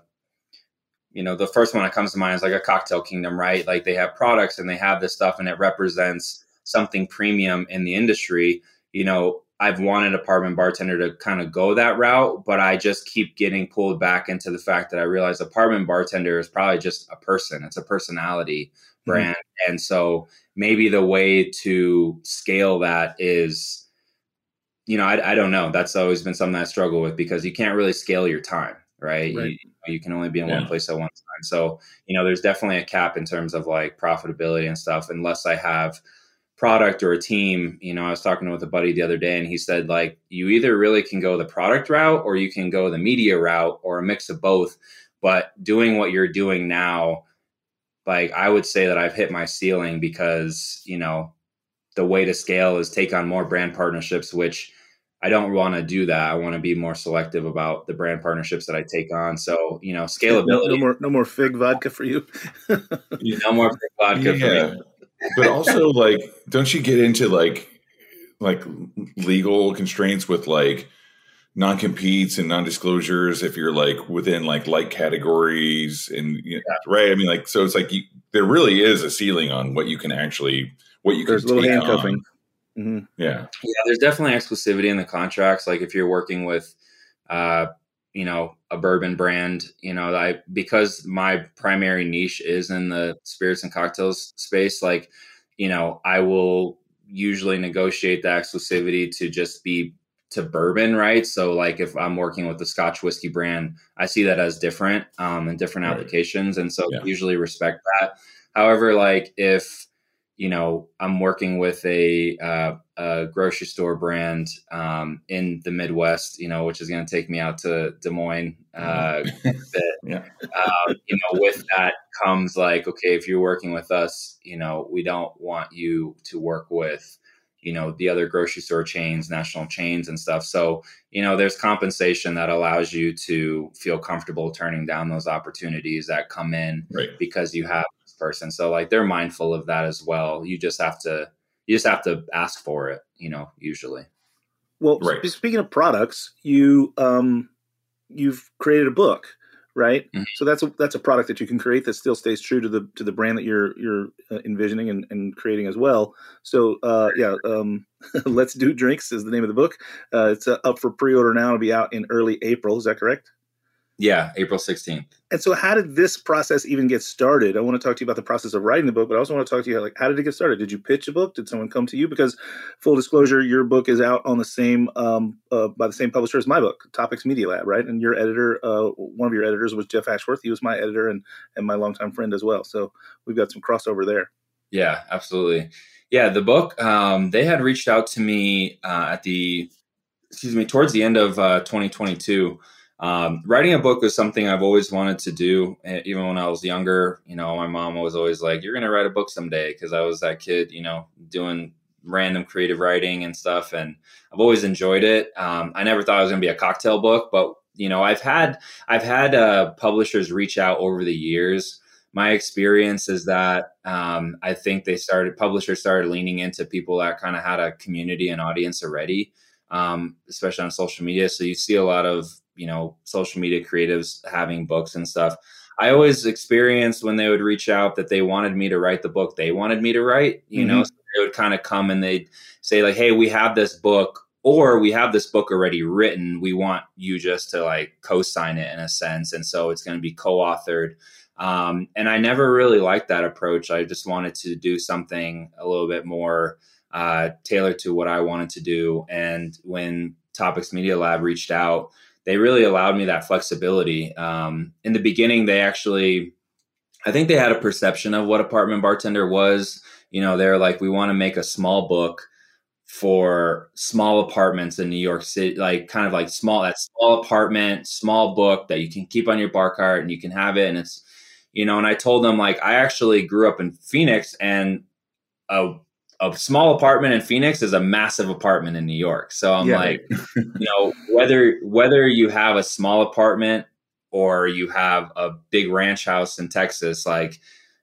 you know, the first one that comes to mind is like a Cocktail Kingdom, right? Like they have products and they have this stuff and it represents something premium in the industry. You know, I've wanted apartment bartender to kind of go that route, but I just keep getting pulled back into the fact that I realize apartment bartender is probably just a person. It's a personality brand. Mm-hmm. And so maybe the way to scale that is, you know, I don't know. That's always been something I struggle with because you can't really scale your time, right? You can only be in one place at one time. So, you know, there's definitely a cap in terms of like profitability and stuff, unless I have product or a team. You know, I was talking with a buddy the other day and he said like, you either really can go the product route or you can go the media route or a mix of both. But doing what you're doing now, like I would say that I've hit my ceiling because, you know, the way to scale is take on more brand partnerships, which I don't want to do that. I want to be more selective about the brand partnerships that I take on. So, scalability. No more fig vodka for you. No more fig vodka for me. But also, like, don't you get into like legal constraints with like non-competes and non-disclosures if you're like within like light categories and right? I mean, like, so it's like there really is a ceiling on what you can There's a little handcuffing. Mm-hmm. Yeah, there's definitely exclusivity in the contracts. Like if you're working with, a bourbon brand, because my primary niche is in the spirits and cocktails space, like, I will usually negotiate the exclusivity to just be to bourbon, right? So like if I'm working with the Scotch whiskey brand, I see that as different and different applications. And so usually respect that. However, like if, I'm working with a grocery store brand in the Midwest, which is going to take me out to Des Moines. With that comes like, okay, if you're working with us, we don't want you to work with, the other grocery store chains, national chains and stuff. So, there's compensation that allows you to feel comfortable turning down those opportunities that come in because you have this person. So like they're mindful of that as well. You just have to ask for it, usually. Well, speaking of products, you've created a book, right? Mm-hmm. So that's a product that you can create that still stays true to the brand that you're envisioning and creating as well. So Let's Do Drinks is the name of the book. It's up for pre-order now. It'll be out in early April. Is that correct? Yeah, April 16th. And so how did this process even get started? I want to talk to you about the process of writing the book, but I also want to talk to you, like, how did it get started? Did you pitch a book? Did someone come to you? Because full disclosure, your book is out on the same, by the same publisher as my book, Topics Media Lab, right? And your editor, one of your editors was Jeff Ashworth. He was my editor and my longtime friend as well. So we've got some crossover there. Yeah, absolutely. Yeah, the book, they had reached out to me towards the end of 2022. Writing a book was something I've always wanted to do. Even when I was younger, my mom was always like, you're going to write a book someday. Cause I was that kid, doing random creative writing and stuff. And I've always enjoyed it. I never thought it was going to be a cocktail book, but I've had publishers reach out over the years. My experience is that, I think publishers started leaning into people that kind of had a community and audience already, especially on social media. So you see a lot of, social media creatives having books and stuff. I always experienced when they would reach out that they wanted me to write the book they wanted me to write, so they would kind of come and they'd say like, hey, we have this book, or we have this book already written. We want you just to like co-sign it in a sense. And so it's going to be co-authored. And I never really liked that approach. I just wanted to do something a little bit more tailored to what I wanted to do. And when Topics Media Lab reached out, they really allowed me that flexibility. In the beginning, I think they had a perception of what Apartment Bartender was. They're like, we want to make a small book for small apartments in New York City, like kind of like small apartment, small book that you can keep on your bar cart and you can have it. And it's, and I told them like, I actually grew up in Phoenix, and a small apartment in Phoenix is a massive apartment in New York. So I'm like, whether you have a small apartment or you have a big ranch house in Texas, like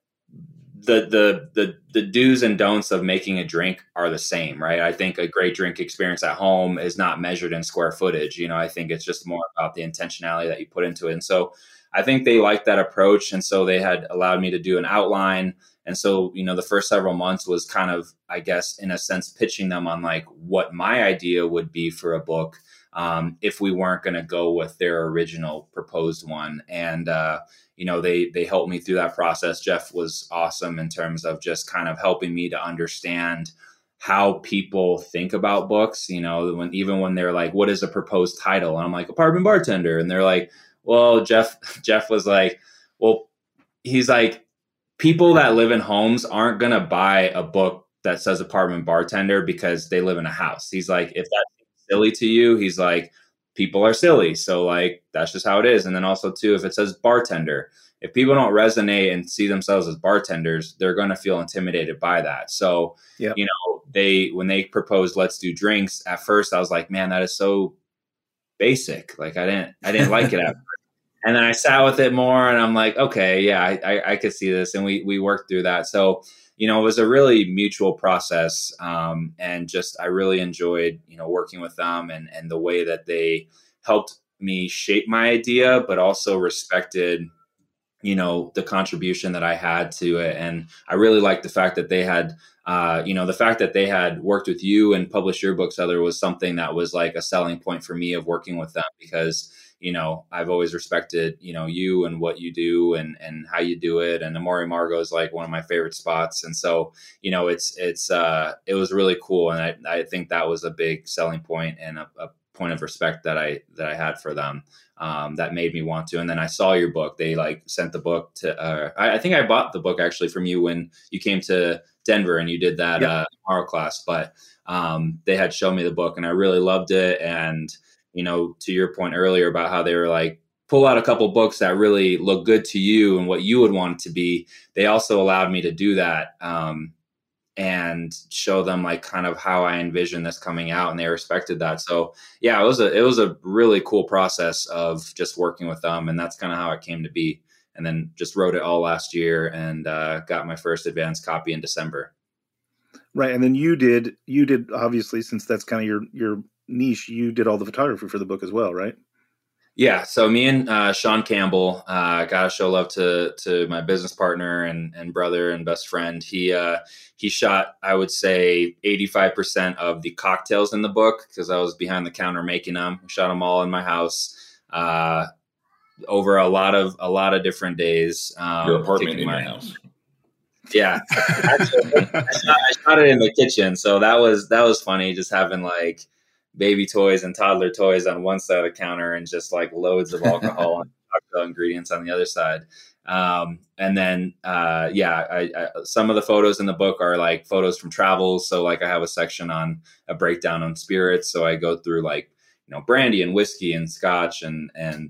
the do's and don'ts of making a drink are the same, right? I think a great drink experience at home is not measured in square footage. I think it's just more about the intentionality that you put into it. And so I think they liked that approach. And so they had allowed me to do an outline. And so, the first several months was kind of, I guess, in a sense, pitching them on like what my idea would be for a book if we weren't going to go with their original proposed one. And, they helped me through that process. Jeff was awesome in terms of just kind of helping me to understand how people think about books, when they're like, what is a proposed title? And I'm like, Apartment Bartender. And they're like, well, Jeff was like, well, he's like, people that live in homes aren't going to buy a book that says Apartment Bartender because they live in a house. He's like, if that's silly to you, he's like, people are silly. So like, that's just how it is. And then also too, if it says bartender, if people don't resonate and see themselves as bartenders, they're going to feel intimidated by that. So, when they proposed let's do drinks, at first I was like, man, that is so basic. Like I didn't like it at first. And then I sat with it more and I'm like, okay, yeah, I could see this. And we worked through that. So, it was a really mutual process. And just, I really enjoyed, working with them and the way that they helped me shape my idea, but also respected, the contribution that I had to it. And I really liked the fact that they had, the fact that they had worked with you and published your books, Heather, was something that was like a selling point for me of working with them because, I've always respected, you and what you do and how you do it. And Amor y Amargo is like one of my favorite spots. And so, it was really cool. And I think that was a big selling point and a point of respect that I had for them. That made me want to. And then I saw your book. They like sent the book to, I think I bought the book actually from you when you came to Denver and you did that Amaro class, but they had shown me the book and I really loved it. And, to your point earlier about how they were like, pull out a couple books that really look good to you and what you would want it to be. They also allowed me to do that. And show them like kind of how I envision this coming out, and they respected that. So yeah, it was a really cool process of just working with them, and that's kind of how it came to be. And then just wrote it all last year and got my first advanced copy in December. Right, and then you did obviously, since that's kind of your niche, you did all the photography for the book as well, right? Yeah. So me and Sean Campbell, gotta show love to my business partner and brother and best friend. He shot, I would say 85% of the cocktails in the book because I was behind the counter making them. I shot them all in my house over a lot of different days. Your apartment in my house. Yeah. Actually, I shot it in the kitchen. So that was funny, just having like baby toys and toddler toys on one side of the counter and just like loads of alcohol and cocktail ingredients on the other side. And then, some of the photos in the book are like photos from travels. So like I have a section on a breakdown on spirits. So I go through like, brandy and whiskey and scotch and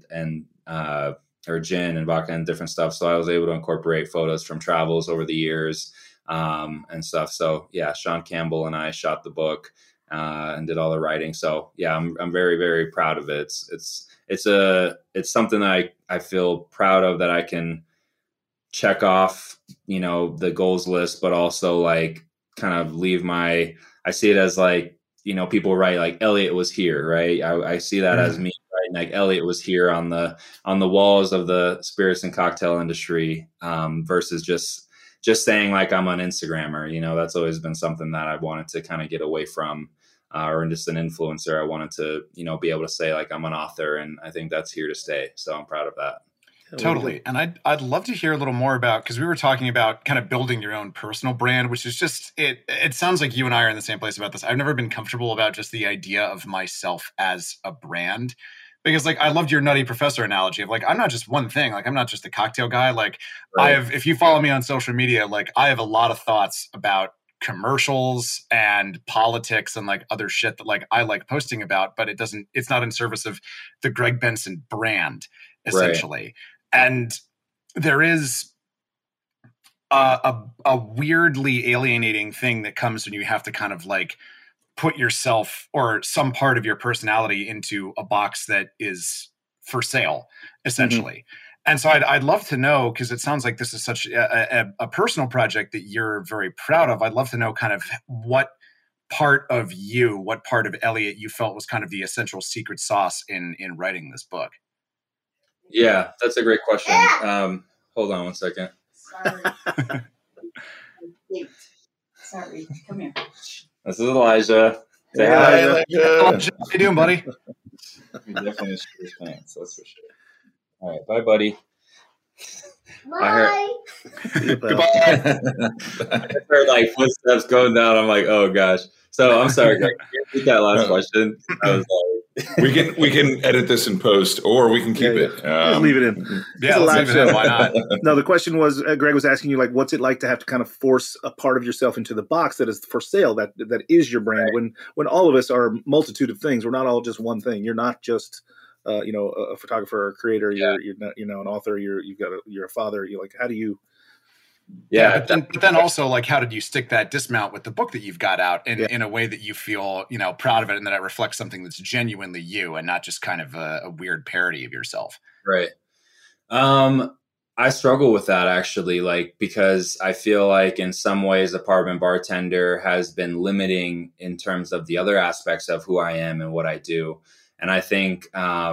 or gin and vodka and different stuff. So I was able to incorporate photos from travels over the years, and stuff. So yeah, Sean Campbell and I shot the book. And did all the writing. So yeah, I'm very, very proud of it. It's something that I feel proud of that I can check off, the goals list, but also like kind of leave I see it as like, people write like Elliot was here, right? I see that as me, right? Like Elliot was here on the walls of the spirits and cocktail industry, versus just saying like I'm an Instagrammer. That's always been something that I wanted to kind of get away from. Or just an influencer. I wanted to, be able to say like I'm an author, and I think that's here to stay. So I'm proud of that. Totally. And I'd love to hear a little more about, because we were talking about kind of building your own personal brand, which is just, it sounds like you and I are in the same place about this. I've never been comfortable about just the idea of myself as a brand. Because like, I loved your Nutty Professor analogy of like, I'm not just one thing. Like, I'm not just a cocktail guy. Like right. if you follow me on social media, like I have a lot of thoughts about commercials and politics and like other shit that like I like posting about, but it's not in service of the Greg Benson brand, essentially. Right. And there is a weirdly alienating thing that comes when you have to kind of like put yourself or some part of your personality into a box that is for sale, essentially. Mm-hmm. And so I'd love to know, because it sounds like this is such a personal project that you're very proud of. I'd love to know kind of what part of Elliot you felt was kind of the essential secret sauce in writing this book. Yeah, that's a great question. Hold on one second. Sorry. Come here. This is Elijah. Say hi, Elijah. How you doing, buddy? He definitely shit his pants, that's for sure. All right, bye, buddy. Bye. Goodbye. I heard like footsteps going down. I'm like, oh gosh. So I'm sorry, Greg. Can you repeat that last question? I was like, we can edit this in post, or we can keep it. Just leave it in. Yeah, let's leave it in. Why not? No, the question was, Greg was asking you like, what's it like to have to kind of force a part of yourself into the box that is for sale, that is your brand. Right. When all of us are a multitude of things, we're not all just one thing. You're not just a photographer or a creator. You're not, an author. You're a father. You're like, how do you Yeah. But then also, like, how did you stick that dismount with the book that you've got out in a way that you feel, proud of it and that it reflects something that's genuinely you and not just kind of a weird parody of yourself? Right. I struggle with that actually, like, because I feel like in some ways Apartment Bartender has been limiting in terms of the other aspects of who I am and what I do. And I think,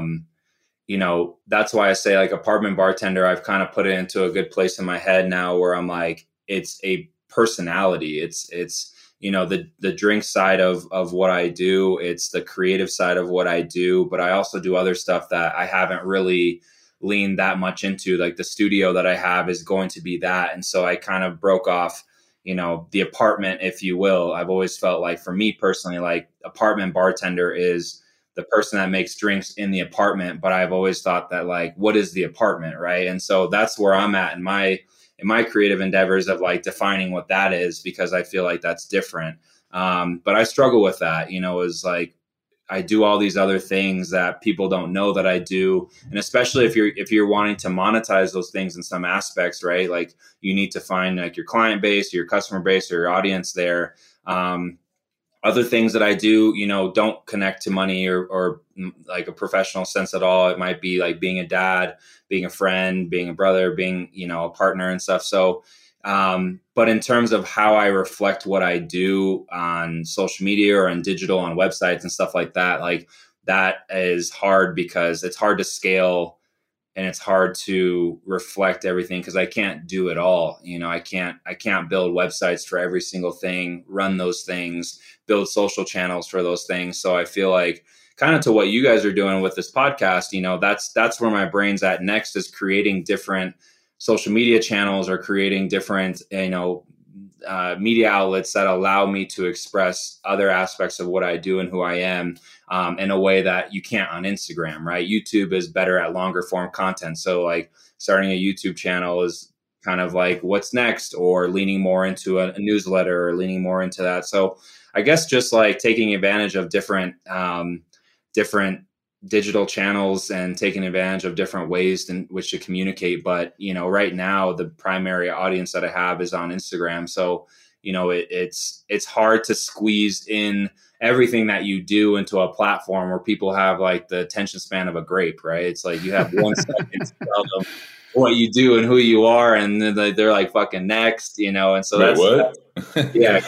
that's why I say, like, Apartment Bartender, I've kind of put it into a good place in my head now where I'm like, it's a personality. It's the drink side of what I do. It's the creative side of what I do, but I also do other stuff that I haven't really leaned that much into. Like, the studio that I have is going to be that. And so I kind of broke off, the apartment, if you will. I've always felt like, for me personally, like, Apartment Bartender is the person that makes drinks in the apartment. But I've always thought that, like, what is the apartment? Right. And so that's where I'm at in my creative endeavors of, like, defining what that is, because I feel like that's different. But I struggle with that, is like, I do all these other things that people don't know that I do. And especially if you're wanting to monetize those things in some aspects, right? Like, you need to find, like, your client base, your customer base, or your audience there. Other things that I do, don't connect to money or like a professional sense at all. It might be like being a dad, being a friend, being a brother, being, a partner and stuff. So, but in terms of how I reflect what I do on social media or on digital, on websites and stuff like that, like, that is hard because it's hard to scale and it's hard to reflect everything because I can't do it all. I can't build websites for every single thing, run those things, build social channels for those things. So I feel like, kind of to what you guys are doing with this podcast, that's where my brain's at next, is creating different social media channels or creating different, media outlets that allow me to express other aspects of what I do and who I am in a way that you can't on Instagram, right? YouTube is better at longer form content. So, like, starting a YouTube channel is kind of like what's next, or leaning more into a newsletter, or leaning more into that. So I guess just like taking advantage of different digital channels and taking advantage of different ways in which to communicate. But, right now the primary audience that I have is on Instagram. So, it's hard to squeeze in everything that you do into a platform where people have, like, the attention span of a grape, right? It's like you have 1 second to tell them what you do and who you are, and then they're like, fucking next, and so Wait, what? Yeah.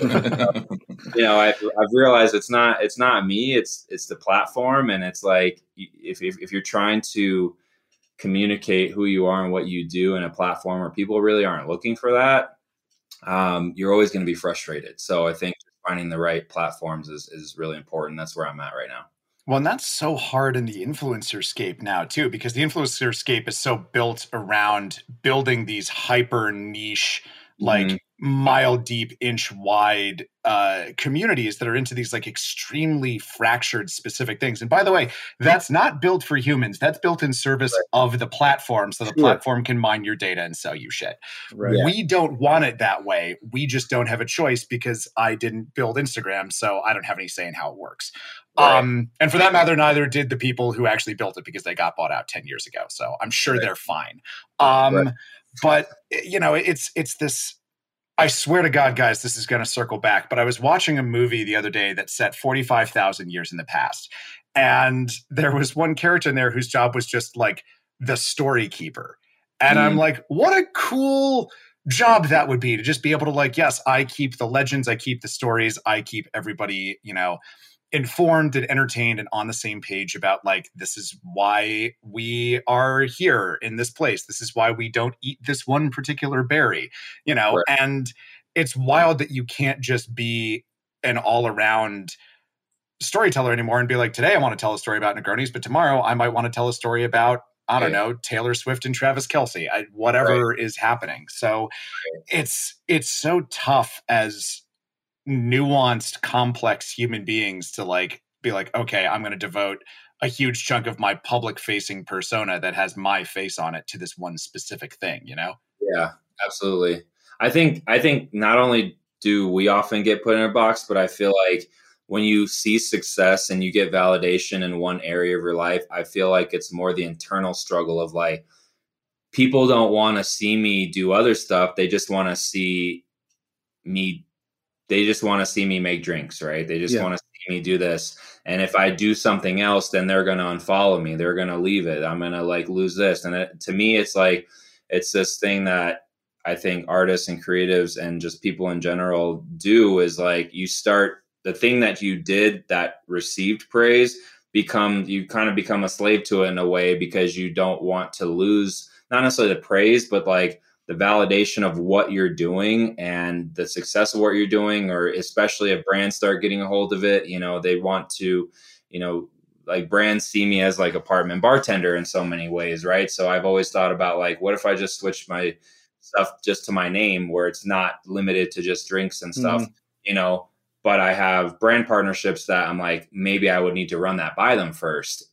I've realized it's not me, it's the platform. And it's like, if you're trying to communicate who you are and what you do in a platform where people really aren't looking for that, you're always going to be frustrated. So I think finding the right platforms is really important. That's where I'm at right now. Well, and that's so hard in the influencer scape now too, because the influencer scape is so built around building these hyper niche, like mile deep, inch wide communities that are into these, like, extremely fractured specific things. And by the way, that's not built for humans. That's built in service of the platform, so the platform can mine your data and sell you shit. Right. We don't want it that way. We just don't have a choice, because I didn't build Instagram, so I don't have any say in how it works. Right. And for that matter, neither did the people who actually built it, because they got bought out 10 years ago. So I'm sure they're fine. But it's this, I swear to God, guys, this is going to circle back, but I was watching a movie the other day that set 45,000 years in the past. And there was one character in there whose job was just, like, the story keeper. And I'm like, what a cool job that would be, to just be able to, like, yes, I keep the legends, I keep the stories, I keep everybody, informed and entertained and on the same page about, like, this is why we are here in this place. This is why we don't eat this one particular berry, and it's wild that you can't just be an all around storyteller anymore and be like, today I want to tell a story about Negronis, but tomorrow I might want to tell a story about, I don't know, Taylor Swift and Travis Kelce, whatever is happening. So it's so tough as nuanced, complex human beings to, like, be like, okay, I'm going to devote a huge chunk of my public facing persona that has my face on it to this one specific thing, Yeah, absolutely. I think not only do we often get put in a box, but I feel like when you see success and you get validation in one area of your life, I feel like it's more the internal struggle of, like, people don't want to see me do other stuff. They just want to see me. They just want to see me make drinks, right? They just want to see me do this. And if I do something else, then they're going to unfollow me. They're going to leave it. I'm going to like lose this. And to me, it's like, it's this thing that I think artists and creatives and just people in general do, is like, you start the thing that you did that received praise, you kind of become a slave to it in a way, because you don't want to lose not necessarily the praise, but like the validation of what you're doing and the success of what you're doing, or especially if brands start getting a hold of it, they want to, like brands see me as like apartment bartender in so many ways. Right. So I've always thought about like, what if I just switched my stuff just to my name, where it's not limited to just drinks and stuff, but I have brand partnerships that I'm like, maybe I would need to run that by them first.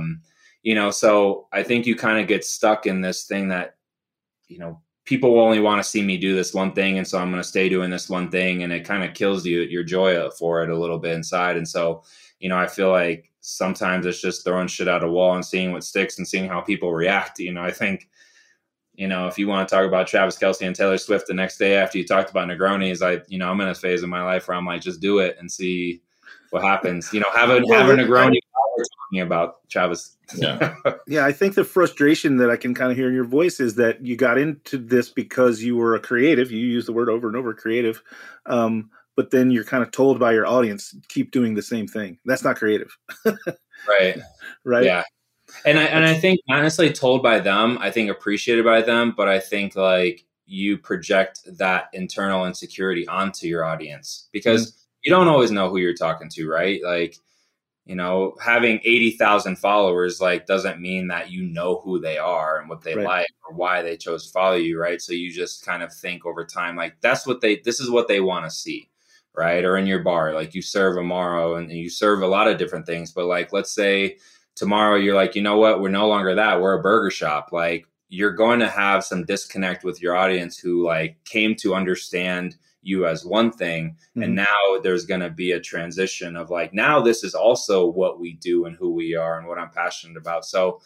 So I think you kind of get stuck in this thing that, people only want to see me do this one thing. And so I'm going to stay doing this one thing. And it kind of kills your joy for it a little bit inside. And so, I feel like sometimes it's just throwing shit at a wall and seeing what sticks and seeing how people react. I think, if you want to talk about Travis Kelce and Taylor Swift the next day after you talked about Negronis, I'm in a phase of my life where I'm like, just do it and see what happens. Have a Negroni talking about Travis. Yeah. Yeah. I think the frustration that I can kind of hear in your voice is that you got into this because you were a creative. You use the word over and over, creative. But then you're kind of told by your audience, keep doing the same thing. That's not creative. Right. Right. Yeah. And I think honestly told by them, I think appreciated by them, but I think like you project that internal insecurity onto your audience, because you don't always know who you're talking to, right? Like, having 80,000 followers, like, doesn't mean that you know who they are and what they like or why they chose to follow you, right? So you just kind of think over time, like, this is what they want to see, right? Or in your bar, like you serve tomorrow and you serve a lot of different things, but like, let's say tomorrow you're like, you know what, we're no longer that, we're a burger shop. Like, you're going to have some disconnect with your audience who like came to understand you as one thing. And now there's going to be a transition of like, now this is also what we do and who we are and what I'm passionate about. So,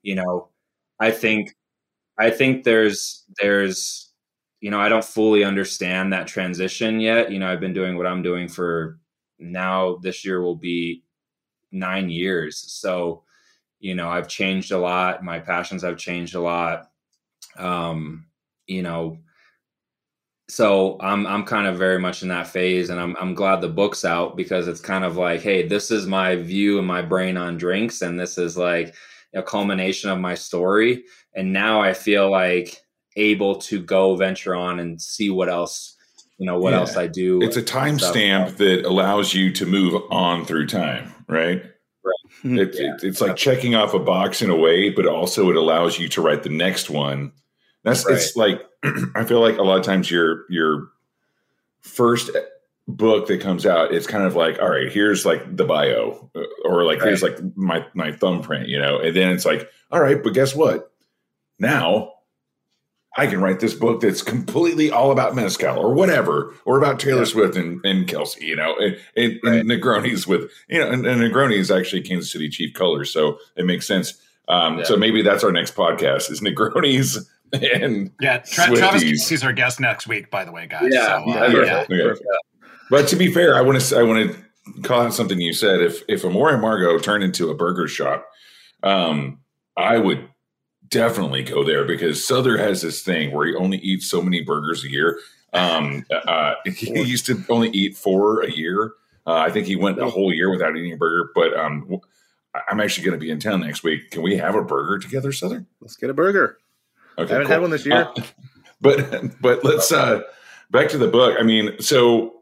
I think there's, I don't fully understand that transition yet. I've been doing what I'm doing for now, this year will be 9 years. So, I've changed a lot. My passions have changed a lot. So I'm kind of very much in that phase, and I'm glad the book's out, because it's kind of like, hey, this is my view and my brain on drinks, and this is like a culmination of my story. And now I feel like able to go venture on and see what else, what else I do. It's a timestamp that allows you to move on through time, right? Right. It's like checking off a box in a way, but also it allows you to write the next one. It's like, I feel like a lot of times your first book that comes out, it's kind of like, all right, here's like the bio, or like, here's like my thumbprint, and then it's like, all right, but guess what? Now I can write this book that's completely all about mezcal or whatever, or about Taylor Swift and Kelce, and Negronis with, and Negroni is actually Kansas City Chief colors. So it makes sense. So maybe that's our next podcast is Negronis and Travis Kelce's our guest next week, by the way, guys. But to be fair, I want to call out something you said. If Amore and Margot turned into a burger shop, I would definitely go there, because Souther has this thing where he only eats so many burgers a year. He used to only eat 4 a year. I think he went a whole year without eating a burger. But I'm actually going to be in town next week. Can we have a burger together, Souther? Let's get a burger. Okay, I haven't had one this year. But let's back to the book. I mean, so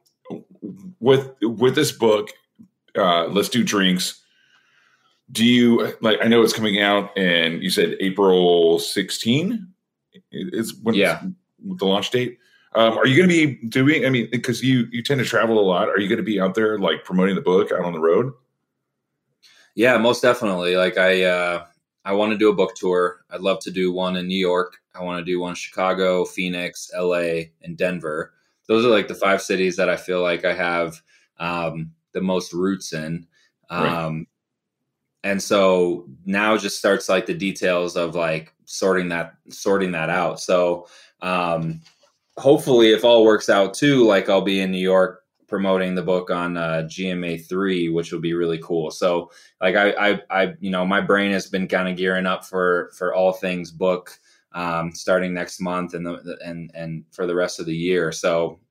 with this book, Let's Do Drinks. Do you like? I know it's coming out, and you said April 16 is when the launch date. Are you going to be doing? I mean, because you tend to travel a lot. Are you going to be out there like promoting the book out on the road? Yeah, most definitely. Like I want to do a book tour. I'd love to do one in New York. I want to do one in Chicago, Phoenix, LA, and Denver. Those are like the 5 cities that I feel like I have the most roots in. And so now just starts like the details of like sorting that out. So hopefully, if all works out too, like I'll be in New York promoting the book on GMA 3, which will be really cool. So like I my brain has been kind of gearing up for all things book starting next month and for the rest of the year. So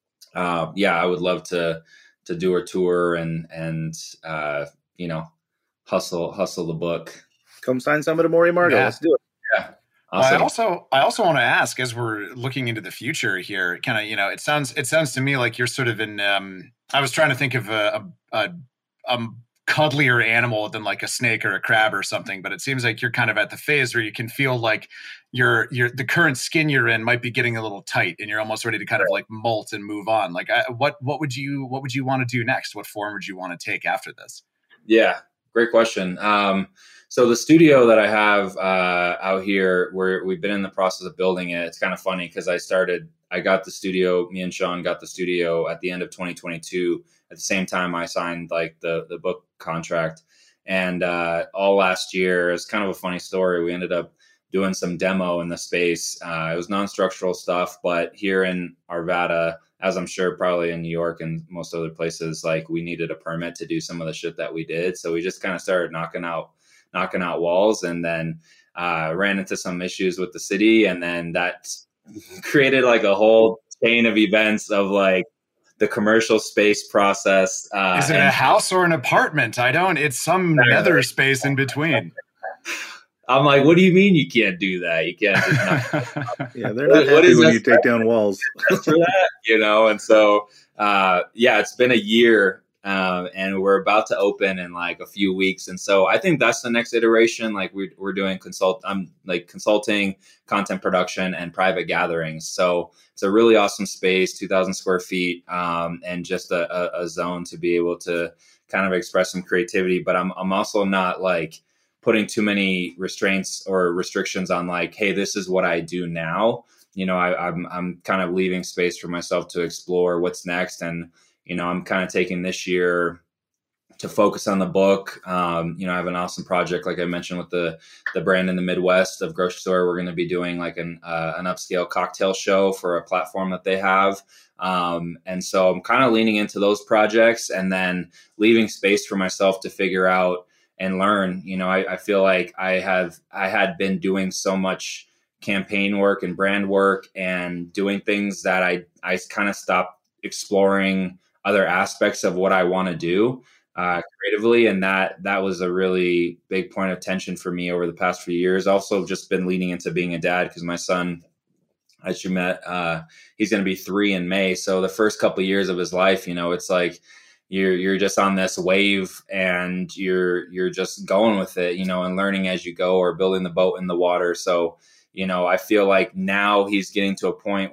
I would love to do a tour and hustle the book. Come sign some of the Maury Margo. Yeah. Let's do it. Yeah. Awesome. I also want to ask, as we're looking into the future here, kind of, it sounds to me like you're sort of in, I was trying to think of a cuddlier animal than like a snake or a crab or something, but it seems like you're kind of at the phase where you can feel like the current skin you're in might be getting a little tight and you're almost ready to kind of like molt and move on. Like what would you want to do next? What form would you want to take after this? Yeah, great question. So the studio that I have out here, we've been in the process of building it. It's kind of funny because me and Sean got the studio at the end of 2022. At the same time, I signed like the book contract. And all last year, it's kind of a funny story. We ended up doing some demo in the space. It was non-structural stuff, but here in Arvada, as I'm sure probably in New York and most other places, like we needed a permit to do some of the shit that we did. So we just kind of started knocking out walls, and then ran into some issues with the city. And then that created like a whole chain of events of like the commercial space process. Is it a house or an apartment? It's some nether space in between. I'm like, what do you mean you can't do that? You can't do that. Yeah, they're not happy when you take down walls. For that, And so, it's been a year, and we're about to open in like a few weeks. And so I think that's the next iteration. Like we're doing consulting, content production, and private gatherings. So it's a really awesome space, 2,000 square feet, and just a zone to be able to kind of express some creativity. But I'm also not like putting too many restraints or restrictions on like, hey, this is what I do now. I'm kind of leaving space for myself to explore what's next. And, I'm kind of taking this year to focus on the book. I have an awesome project, like I mentioned, with the brand in the Midwest of grocery store. We're going to be doing like an upscale cocktail show for a platform that they have. And so I'm kind of leaning into those projects and then leaving space for myself to figure out and learn. I feel like I had been doing so much campaign work and brand work and doing things that I kind of stopped exploring other aspects of what I want to do creatively. And that was a really big point of tension for me over the past few years. Also just been leaning into being a dad because my son, as you met, he's going to be 3 in May. So the first couple of years of his life, it's like, you're just on this wave and you're just going with it, and learning as you go or building the boat in the water. So, I feel like now Elijah's getting to a point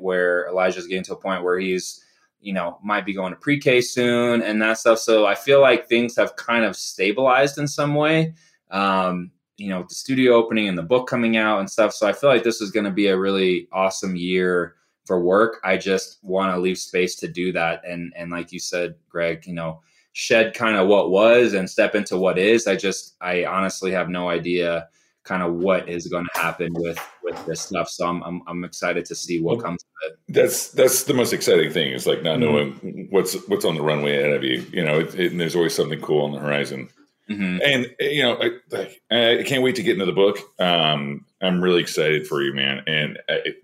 where he's, might be going to pre-K soon and that stuff. So I feel like things have kind of stabilized in some way, the studio opening and the book coming out and stuff. So I feel like this is going to be a really awesome year for work. I just want to leave space to do that. And like you said, Greg, shed kind of what was and step into what is. I honestly have no idea kind of what is going to happen with this stuff. So I'm excited to see what comes of it. That's the most exciting thing, is like not knowing what's on the runway ahead of you, and there's always something cool on the horizon. Mm-hmm. And, I can't wait to get into the book. I'm really excited for you, man. And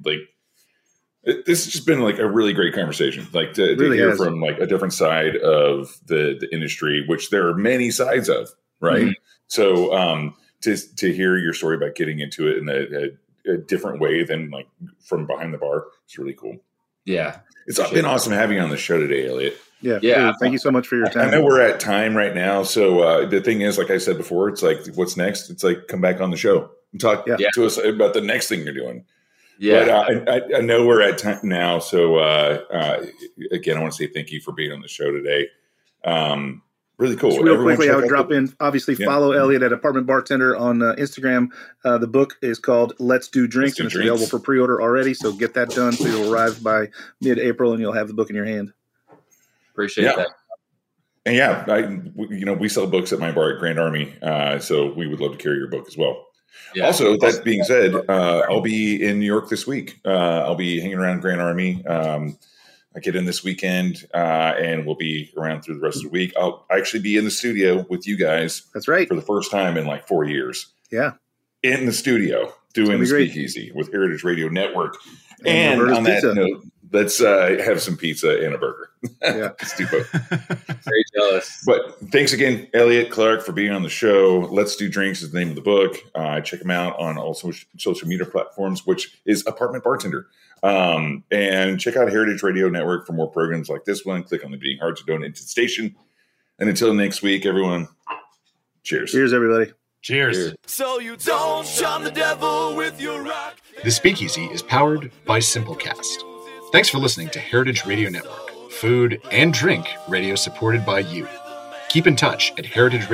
this has just been like a really great conversation, like to hear from like a different side of the industry, which there are many sides of, right? Mm-hmm. So to hear your story about getting into it in a different way than like from behind the bar, it's really cool. Yeah. It's been awesome having you on the show today, Elliot. Yeah. Thank you so much for your time. I know we're at time right now. So the thing is, like I said before, it's like, what's next? It's like, come back on the show and talk to us about the next thing you're doing. Yeah, but I know we're at time now. So again, I want to say thank you for being on the show today. Really cool. Just real quickly, I would drop in. Obviously, follow Elliot at Apartment Bartender on Instagram. The book is called Let's Do Drinks, and it's available for pre-order already. So get that done, so it'll arrive by mid-April, and you'll have the book in your hand. Appreciate that. And we sell books at my bar at Grand Army, so we would love to carry your book as well. Yeah. Also, that being said, I'll be in New York this week. I'll be hanging around Grand Army. I get in this weekend, and we'll be around through the rest of the week. I'll actually be in the studio with you guys. That's right. For the first time in like 4 years. Yeah. In the studio doing the Speakeasy with Heritage Radio Network. And on that note, let's have some pizza and a burger. Yeah. Let's do both. Very jealous. But thanks again, Elliot Clark, for being on the show. Let's Do Drinks is the name of the book. Check them out on all social media platforms, which is Apartment Bartender. And check out Heritage Radio Network for more programs like this one. Click on the Being Hard to Donate to the station. And until next week, everyone, cheers. Cheers, everybody. Cheers. So you don't shun the devil with your rock. The Speakeasy is powered by Simplecast. Thanks for listening to Heritage Radio Network, food and drink radio supported by you. Keep in touch at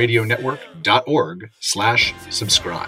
heritageradionetwork.org/subscribe.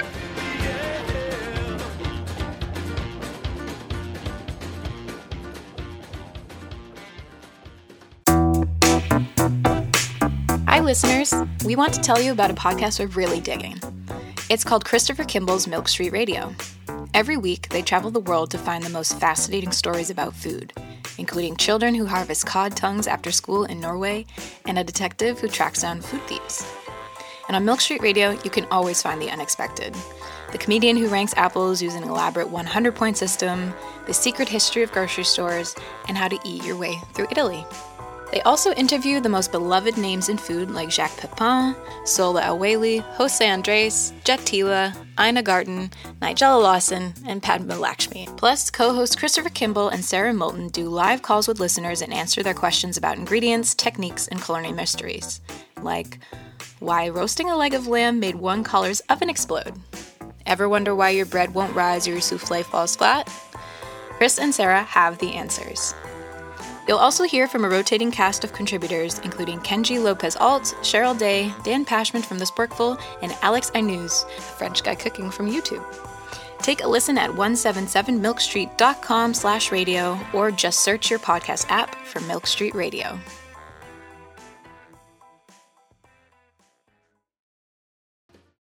Hi, listeners. We want to tell you about a podcast we're really digging. It's called Christopher Kimball's Milk Street Radio. Every week, they travel the world to find the most fascinating stories about food, including children who harvest cod tongues after school in Norway and a detective who tracks down food thieves. And on Milk Street Radio, you can always find the unexpected. The comedian who ranks apples using an elaborate 100-point system, the secret history of grocery stores, and how to eat your way through Italy. They also interview the most beloved names in food like Jacques Pepin, Sola El-Waylly, Jose Andres, Jet Tila, Ina Garten, Nigella Lawson, and Padma Lakshmi. Plus, co-hosts Christopher Kimball and Sarah Moulton do live calls with listeners and answer their questions about ingredients, techniques, and culinary mysteries. Like, why roasting a leg of lamb made one caller's oven explode? Ever wonder why your bread won't rise or your souffle falls flat? Chris and Sarah have the answers. You'll also hear from a rotating cast of contributors, including Kenji Lopez-Alt, Cheryl Day, Dan Pashman from The Sporkful, and Alex Ainuz, a French guy cooking from YouTube. Take a listen at 177milkstreet.com/radio or just search your podcast app for Milk Street Radio.